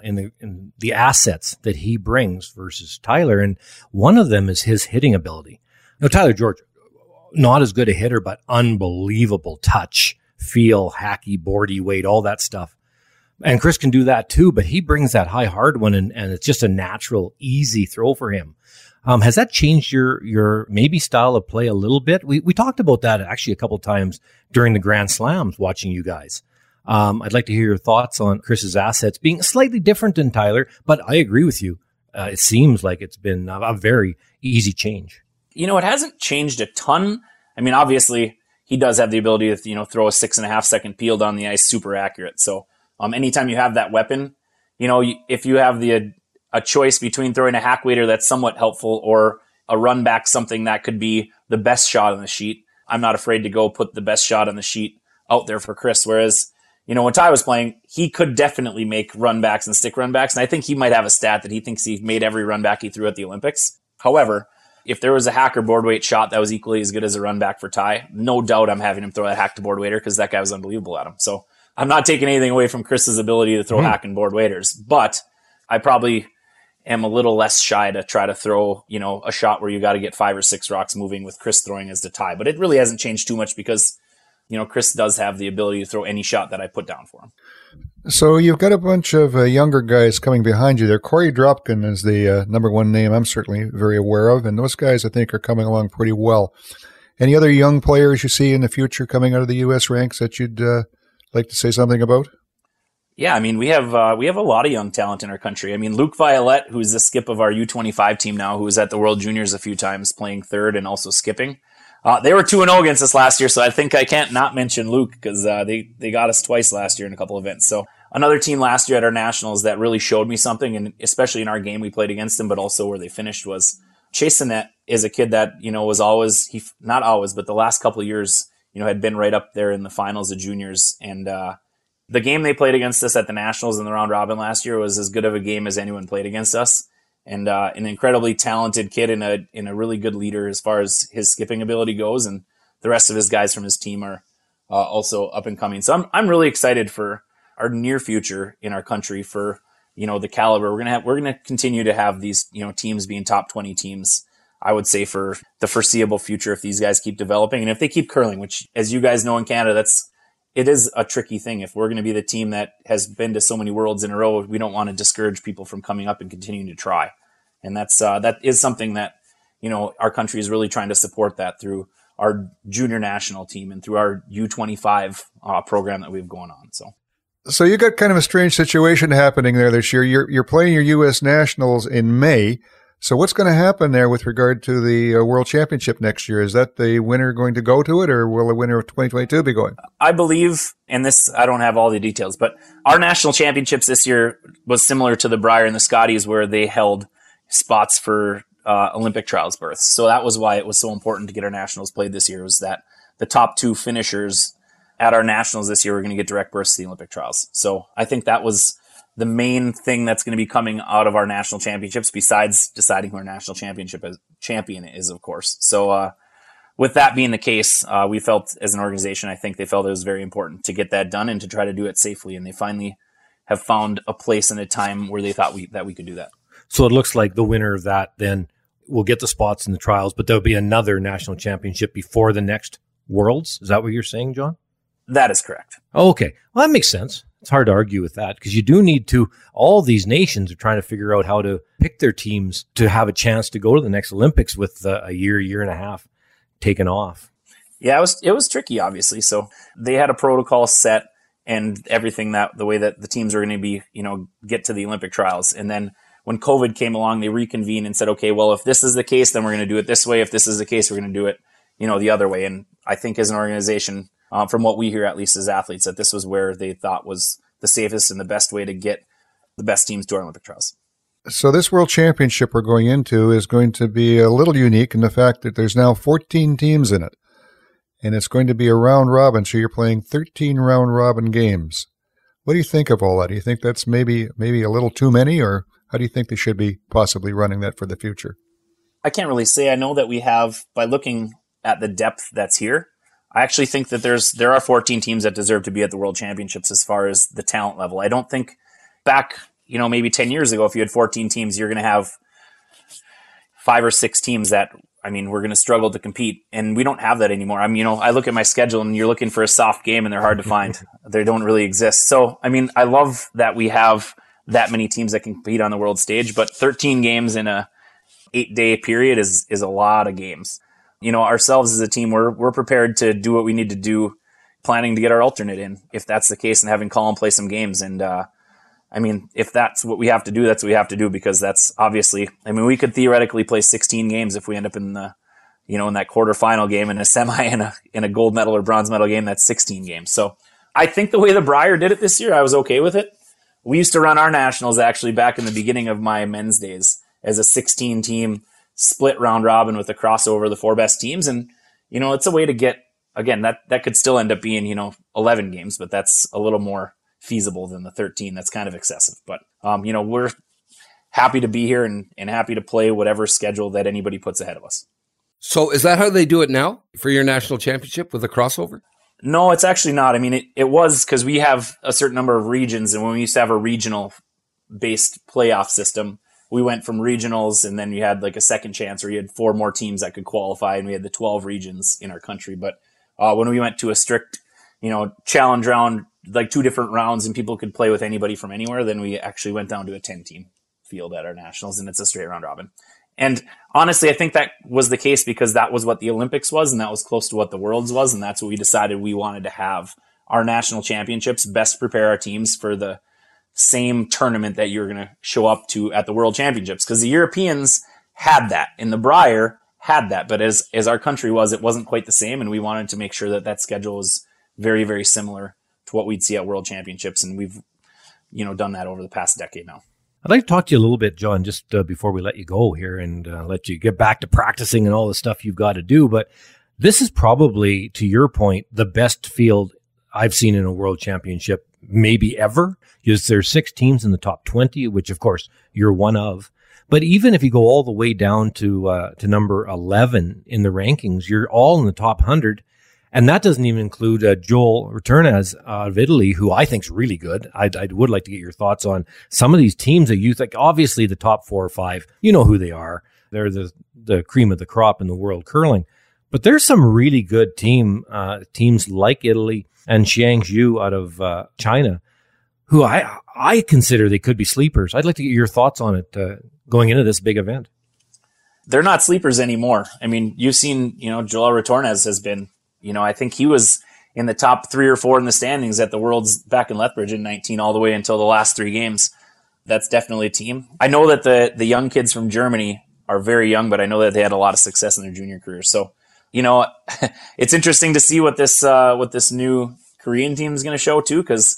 in the assets that he brings versus Tyler. And one of them is his hitting ability. Now, Tyler George, not as good a hitter, but unbelievable touch, feel, hacky, boardy, weight, all that stuff. And Chris can do that too, but he brings that high hard one, and it's just a natural, easy throw for him. Has that changed your maybe style of play a little bit? We talked about that actually a couple of times during the Grand Slams watching you guys. I'd like to hear your thoughts on Chris's assets being slightly different than Tyler, but I agree with you. It seems like it's been a very easy change. It hasn't changed a ton. Obviously he does have the ability to, throw a 6.5 second peel down the ice, super accurate. So anytime you have that weapon, if you have a choice between throwing a hack waiter that's somewhat helpful or a run back, something that could be the best shot on the sheet, I'm not afraid to go put the best shot on the sheet out there for Chris. Whereas, when Ty was playing, he could definitely make run backs and stick run backs. And I think he might have a stat that he thinks he made every run back he threw at the Olympics. However, if there was a hack or board weight shot that was equally as good as a run back for Ty, no doubt I'm having him throw that hack to board waiter because that guy was unbelievable at him. So I'm not taking anything away from Chris's ability to throw hack and board waiters, but I probably am a little less shy to try to throw, a shot where you got to get 5 or 6 rocks moving with Chris throwing as to Ty. But it really hasn't changed too much because, Chris does have the ability to throw any shot that I put down for him. So you've got a bunch of younger guys coming behind you there. Corey Dropkin is the number one name I'm certainly very aware of, and those guys I think are coming along pretty well. Any other young players you see in the future coming out of the U.S. ranks that you'd like to say something about? Yeah, we have a lot of young talent in our country. Luke Violette, who's the skip of our U25 team now, who was at the World Juniors a few times playing third and also skipping. They were 2-0 against us last year, so I think I can't not mention Luke because they got us twice last year in a couple of events. So another team last year at our nationals that really showed me something, and especially in our game we played against them, but also where they finished, was Chase Sinet is a kid that, was always, not always, but the last couple of years, had been right up there in the finals of juniors. And the game they played against us at the nationals in the round robin last year was as good of a game as anyone played against us. And an incredibly talented kid and a really good leader as far as his skipping ability goes. And the rest of his guys from his team are also up and coming. So I'm really excited for our near future in our country for, the caliber. We're going to continue to have these, teams being top 20 teams, I would say, for the foreseeable future if these guys keep developing and if they keep curling, which, as you guys know in Canada, it is a tricky thing. If we're going to be the team that has been to so many worlds in a row, we don't want to discourage people from coming up and continuing to try. And that is something that, our country is really trying to support that through our junior national team and through our U25 program that we have going on. So you got kind of a strange situation happening there this year. You're playing your U.S. Nationals in May. So what's going to happen there with regard to the World Championship next year? Is that the winner going to go to it, or will the winner of 2022 be going? I believe, and this, I don't have all the details, but our national championships this year was similar to the Brier and the Scotties, where they held spots for Olympic trials berths. So that was why it was so important to get our nationals played this year, was that the top 2 finishers at our nationals this year were going to get direct berths to the Olympic trials. So I think that was the main thing that's going to be coming out of our national championships, besides deciding who our national champion is, of course. So with that being the case, we felt as an organization, I think they felt it was very important to get that done and to try to do it safely. And they finally have found a place and a time where they thought that we could do that. So it looks like the winner of that then will get the spots in the trials, but there'll be another national championship before the next Worlds. Is that what you're saying, John? That is correct. Okay. Well, that makes sense. It's hard to argue with that because you do need to, all these nations are trying to figure out how to pick their teams to have a chance to go to the next Olympics with a year and a half taken off. Yeah, it was tricky, obviously. So they had a protocol set and everything the way that the teams are going to be, get to the Olympic trials. And then when COVID came along, they reconvened and said, okay, well, if this is the case, then we're going to do it this way. If this is the case, we're going to do it, the other way. And I think as an organization, from what we hear, at least as athletes, that this was where they thought was the safest and the best way to get the best teams to our Olympic trials. So this World Championship we're going into is going to be a little unique in the fact that there's now 14 teams in it, and it's going to be a round robin. So you're playing 13 round robin games. What do you think of all that? Do you think that's maybe a little too many, or how do you think they should be possibly running that for the future? I can't really say. I know that we have, by looking at the depth that's here, I actually think that there are 14 teams that deserve to be at the World Championships as far as the talent level. I don't think back, maybe 10 years ago, if you had 14 teams, you're going to have 5 or 6 teams that, we're going to struggle to compete. And we don't have that anymore. I look at my schedule and you're looking for a soft game and they're hard to find. They don't really exist. So, I love that we have that many teams that can compete on the world stage, but 13 games in a 8-day period is a lot of games. Ourselves as a team, we're prepared to do what we need to do, planning to get our alternate in, if that's the case, and having Colin play some games. And, if that's what we have to do, that's what we have to do, because that's obviously, we could theoretically play 16 games if we end up in the, in that quarterfinal game, in a semi, in a gold medal or bronze medal game, that's 16 games. So I think the way the Brier did it this year, I was okay with it. We used to run our nationals actually back in the beginning of my men's days as a 16 team split round robin with a crossover of the 4 best teams. And, it's a way to get, again, that could still end up being, 11 games, but that's a little more feasible than the 13. That's kind of excessive. But, we're happy to be here and happy to play whatever schedule that anybody puts ahead of us. So is that how they do it now for your national championship with a crossover? No, it's actually not. I mean, it was because we have a certain number of regions, and when we used to have a regional-based playoff system, we went from regionals, and then you had like a second chance, or you had 4 more teams that could qualify, and we had the 12 regions in our country. But when we went to a strict, challenge round, like 2 different rounds, and people could play with anybody from anywhere, then we actually went down to a 10-team field at our nationals, and it's a straight round robin. And honestly, I think that was the case because that was what the Olympics was, and that was close to what the Worlds was, and that's what we decided we wanted to have. Our national championships best prepare our teams for the same tournament that you're going to show up to at the World Championships, because the Europeans had that, and the Brier had that, but as our country was, it wasn't quite the same, and we wanted to make sure that that schedule was very, very similar to what we'd see at World Championships, and we've done that over the past decade now. I'd like to talk to you a little bit, John, just before we let you go here and let you get back to practicing and all the stuff you've got to do. But this is probably, to your point, the best field I've seen in a World Championship, maybe ever. Because there's 6 teams in the top 20, which, of course, you're one of. But even if you go all the way down to number 11 in the rankings, you're all in the top 100. And that doesn't even include Joel Returnaz of Italy, who I think is really good. I would like to get your thoughts on some of these teams that you think, obviously the top 4 or 5, you know who they are. They're the cream of the crop in the world curling. But there's some really good teams like Italy and Xiangju out of China, who I consider they could be sleepers. I'd like to get your thoughts on it going into this big event. They're not sleepers anymore. I mean, you've seen, Joel Returnaz has been, I think he was in the top 3 or 4 in the standings at the Worlds back in Lethbridge in 19 all the way until the last 3 games. That's definitely a team. I know that the young kids from Germany are very young, but I know that they had a lot of success in their junior careers. So, it's interesting to see what this new Korean team is going to show too, because,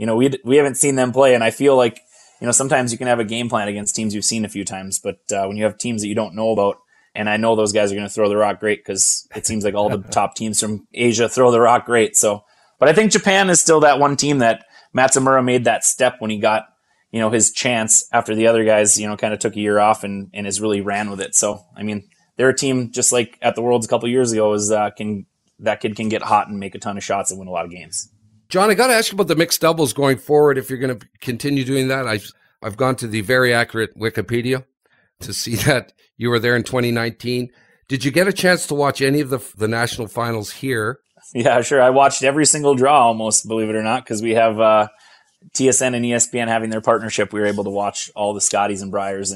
we haven't seen them play. And I feel like, sometimes you can have a game plan against teams you've seen a few times, but when you have teams that you don't know about, and I know those guys are going to throw the rock great because it seems like all the top teams from Asia throw the rock great. So, but I think Japan is still that one team that Matsumura made that step when he got, his chance after the other guys, kind of took a year off and has really ran with it. So, I mean, they're a team just like at the Worlds a couple of years ago that kid can get hot and make a ton of shots and win a lot of games. John, I got to ask you about the mixed doubles going forward. If you're going to continue doing that, I've gone to the very accurate Wikipedia to see that you were there in 2019. Did you get a chance to watch any of the national finals here? Yeah, sure. I watched every single draw almost, believe it or not, because we have TSN and ESPN having their partnership. We were able to watch all the Scotties and Briers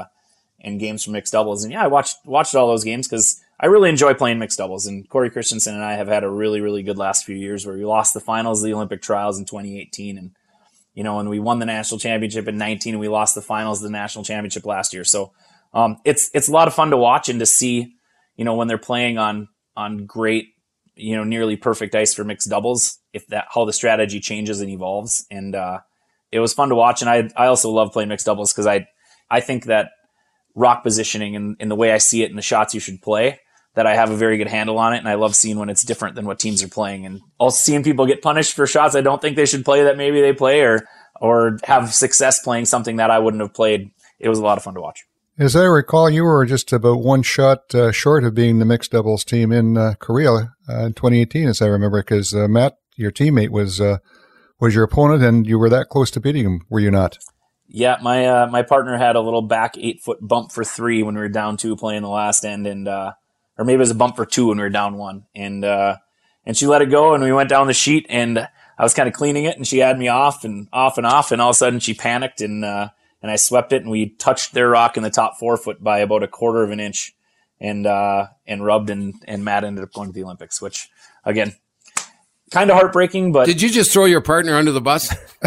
and games from mixed doubles. And yeah, I watched all those games because I really enjoy playing mixed doubles. And Corey Christensen and I have had a really, really good last few years where we lost the finals of the Olympic trials in 2018. And, and we won the national championship in 19 and we lost the finals of the national championship last year. So it's a lot of fun to watch and to see, when they're playing on great, nearly perfect ice for mixed doubles, how the strategy changes and evolves. And it was fun to watch. And I also love playing mixed doubles because I think that rock positioning and in the way I see it in the shots you should play, that I have a very good handle on it. And I love seeing when it's different than what teams are playing. And also seeing people get punished for shots I don't think they should play that maybe they play or have success playing something that I wouldn't have played. It was a lot of fun to watch. As I recall, you were just about one shot short of being the mixed doubles team in Korea in 2018, as I remember, because Matt, your teammate, was your opponent, and you were that close to beating him, were you not? Yeah, my partner had a little back 8-foot bump for 3 when we were down 2 playing the last end, and or maybe it was a bump for 2 when we were down 1, and she let it go, and we went down the sheet, and I was kind of cleaning it, and she had me off, and all of a sudden she panicked, and I swept it, and we touched their rock in the top 4 foot by about 1/4 of an inch, and rubbed, and Matt ended up going to the Olympics, which, again, kind of heartbreaking. But did you just throw your partner under the bus?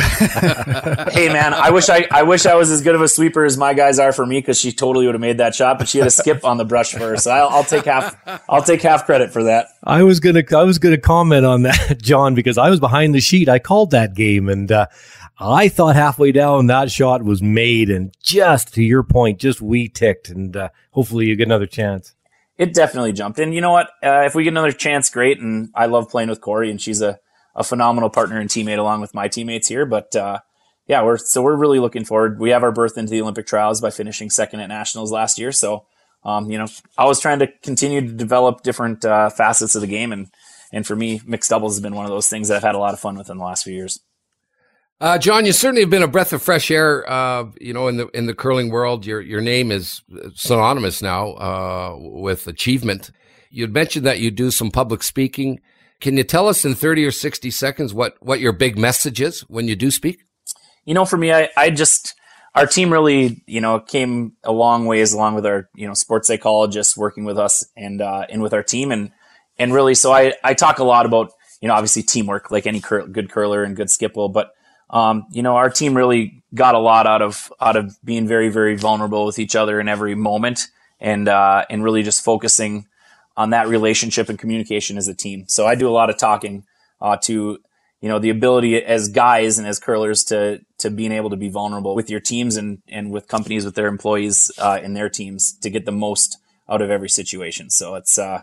Hey, man, I wish I was as good of a sweeper as my guys are for me, because she totally would have made that shot, but she had a skip on the brush for her, so I'll take half credit for that. I was gonna comment on that, John, because I was behind the sheet. I called that game, and I thought halfway down that shot was made, and just to your point, just we ticked, and hopefully you get another chance. It definitely jumped. And you know what? If we get another chance, great. And I love playing with Corey, and she's a a phenomenal partner and teammate along with my teammates here. But yeah, we're really looking forward. We have our berth into the Olympic trials by finishing second at nationals last year. So, I was trying to continue to develop different facets of the game. And for me, mixed doubles has been one of those things that I've had a lot of fun with in the last few years. John, you certainly have been a breath of fresh air, in the curling world. Your name is synonymous now with achievement. You'd mentioned that you do some public speaking. Can you tell us in 30 or 60 seconds what your big message is when you do speak? For me, our team really, came a long ways along with our, sports psychologists working with us and with our team. And really, so I talk a lot about, obviously teamwork, like any good curler and good skip will, but our team really got a lot out of being very, very vulnerable with each other in every moment and really just focusing on that relationship and communication as a team. So I do a lot of talking to, the ability as guys and as curlers to being able to be vulnerable with your teams and with companies, with their employees and their teams to get the most out of every situation. So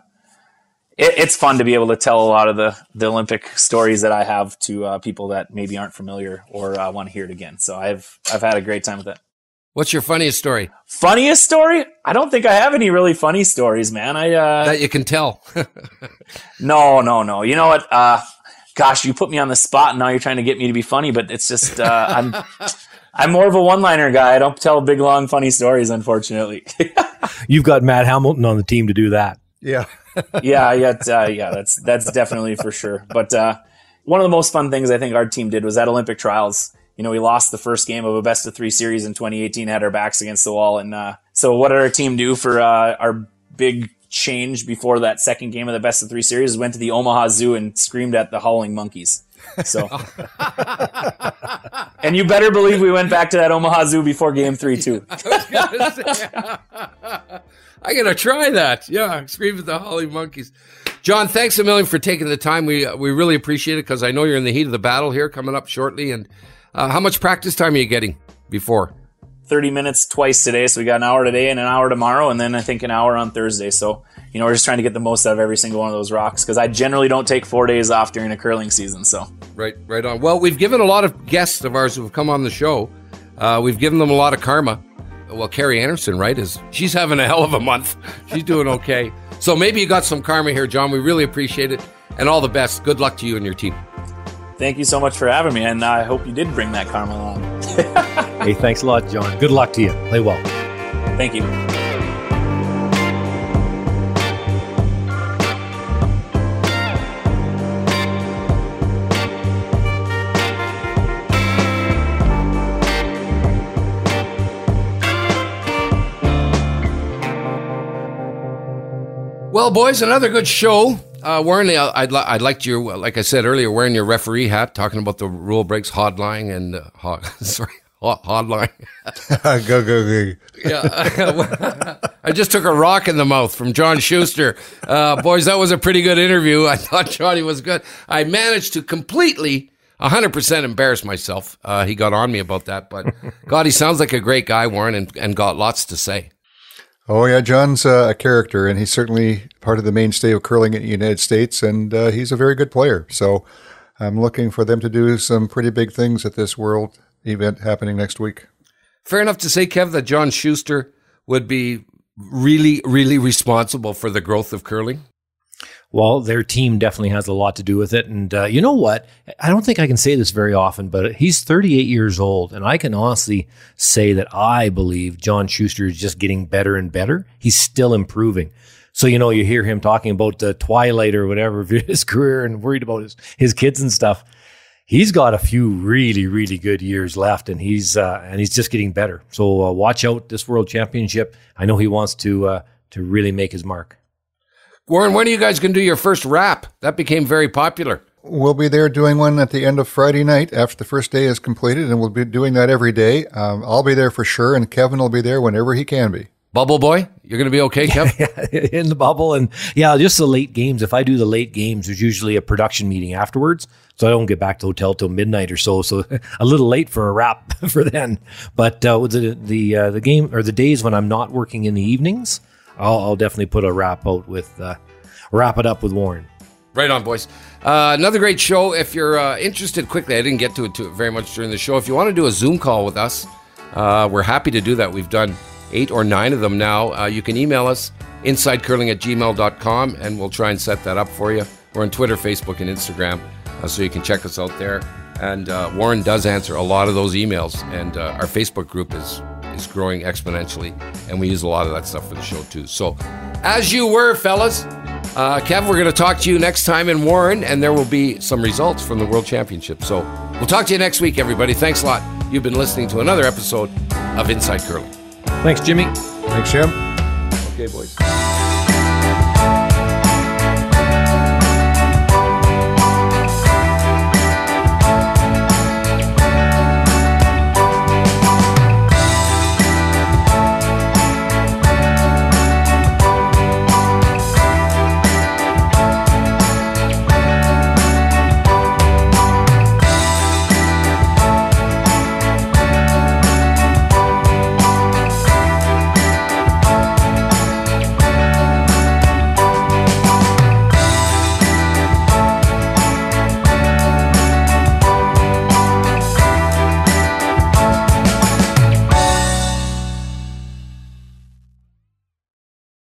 it's fun to be able to tell a lot of the Olympic stories that I have to people that maybe aren't familiar or want to hear it again. So I've had a great time with it. What's your funniest story? Funniest story? I don't think I have any really funny stories, man. That you can tell. No. You know what? Gosh, you put me on the spot and now you're trying to get me to be funny, but it's just, I'm more of a one-liner guy. I don't tell big, long, funny stories, unfortunately. You've got Matt Hamilton on the team to do that. Yeah. Yeah, that's definitely for sure. But one of the most fun things I think our team did was at Olympic trials. We lost the first game of a best of 3 series in 2018, had our backs against the wall. And so what did our team do for our big change before that second game of the best of 3 series? Went to the Omaha Zoo and screamed at the howling monkeys. So, and you better believe we went back to that Omaha Zoo before game 3 too. I got to try that. Yeah, scream at the Holly Monkeys. John, thanks a million for taking the time. We really appreciate it because I know you're in the heat of the battle here coming up shortly. And how much practice time are you getting before? 30 minutes twice today. So we got an hour today and an hour tomorrow, and then I think an hour on Thursday. So, we're just trying to get the most out of every single one of those rocks because I generally don't take 4 days off during a curling season. So Right on. Well, we've given a lot of guests of ours who have come on the show. We've given them a lot of karma. Well, Carrie Anderson, right, she's having a hell of a month. She's doing okay. So maybe you got some karma here, John. We really appreciate it. And all the best. Good luck to you and your team. Thank you so much for having me. And I hope you did bring that karma along. Hey, thanks a lot, John. Good luck to you. Play well. Thank you. Well, boys, another good show. Warren, I'd like you, like I said earlier, wearing your referee hat, talking about the rule breaks, hotline and hotline. Go. Yeah, I just took a rock in the mouth from John Schuster. Boys, that was a pretty good interview. I thought Johnny was good. I managed to completely 100% embarrass myself. He got on me about that, but God, he sounds like a great guy, Warren, and got lots to say. Oh, yeah, John's a character, and he's certainly part of the mainstay of curling in the United States, and he's a very good player. So I'm looking for them to do some pretty big things at this World event happening next week. Fair enough to say, Kev, that John Schuster would be really, really responsible for the growth of curling? Well, their team definitely has a lot to do with it. And you know what? I don't think I can say this very often, but he's 38 years old. And I can honestly say that I believe John Schuster is just getting better and better. He's still improving. So, you hear him talking about the twilight or whatever of his career and worried about his kids and stuff. He's got a few really, really good years left, and he's just getting better. So watch out this World Championship. I know he wants to really make his mark. Warren, when are you guys going to do your first wrap? That became very popular. We'll be there doing one at the end of Friday night after the first day is completed, and we'll be doing that every day. I'll be there for sure, and Kevin will be there whenever he can be. Bubble boy, you're going to be okay, Kev? Yeah, in the bubble. And just the late games. If I do the late games, there's usually a production meeting afterwards. So I don't get back to the hotel till midnight or so. So a little late for a wrap for then. But with the game or the days when I'm not working in the evenings, I'll definitely put a wrap out with, wrap it up with Warren. Right on, boys. Another great show. If you're interested, quickly, I didn't get to it very much during the show. If you want to do a Zoom call with us, we're happy to do that. We've done 8 or 9 of them now. You can email us, insidecurling@gmail.com, and we'll try and set that up for you. We're on Twitter, Facebook, and Instagram, so you can check us out there. And Warren does answer a lot of those emails, and our Facebook group is growing exponentially, and we use a lot of that stuff for the show too. So, as you were, fellas, Kev, we're going to talk to you next time in Warren, and there will be some results from the World Championship. So we'll talk to you next week, everybody. Thanks a lot. You've been listening to another episode of Inside Curling. Thanks, Jimmy. Thanks, Jim. Okay, boys.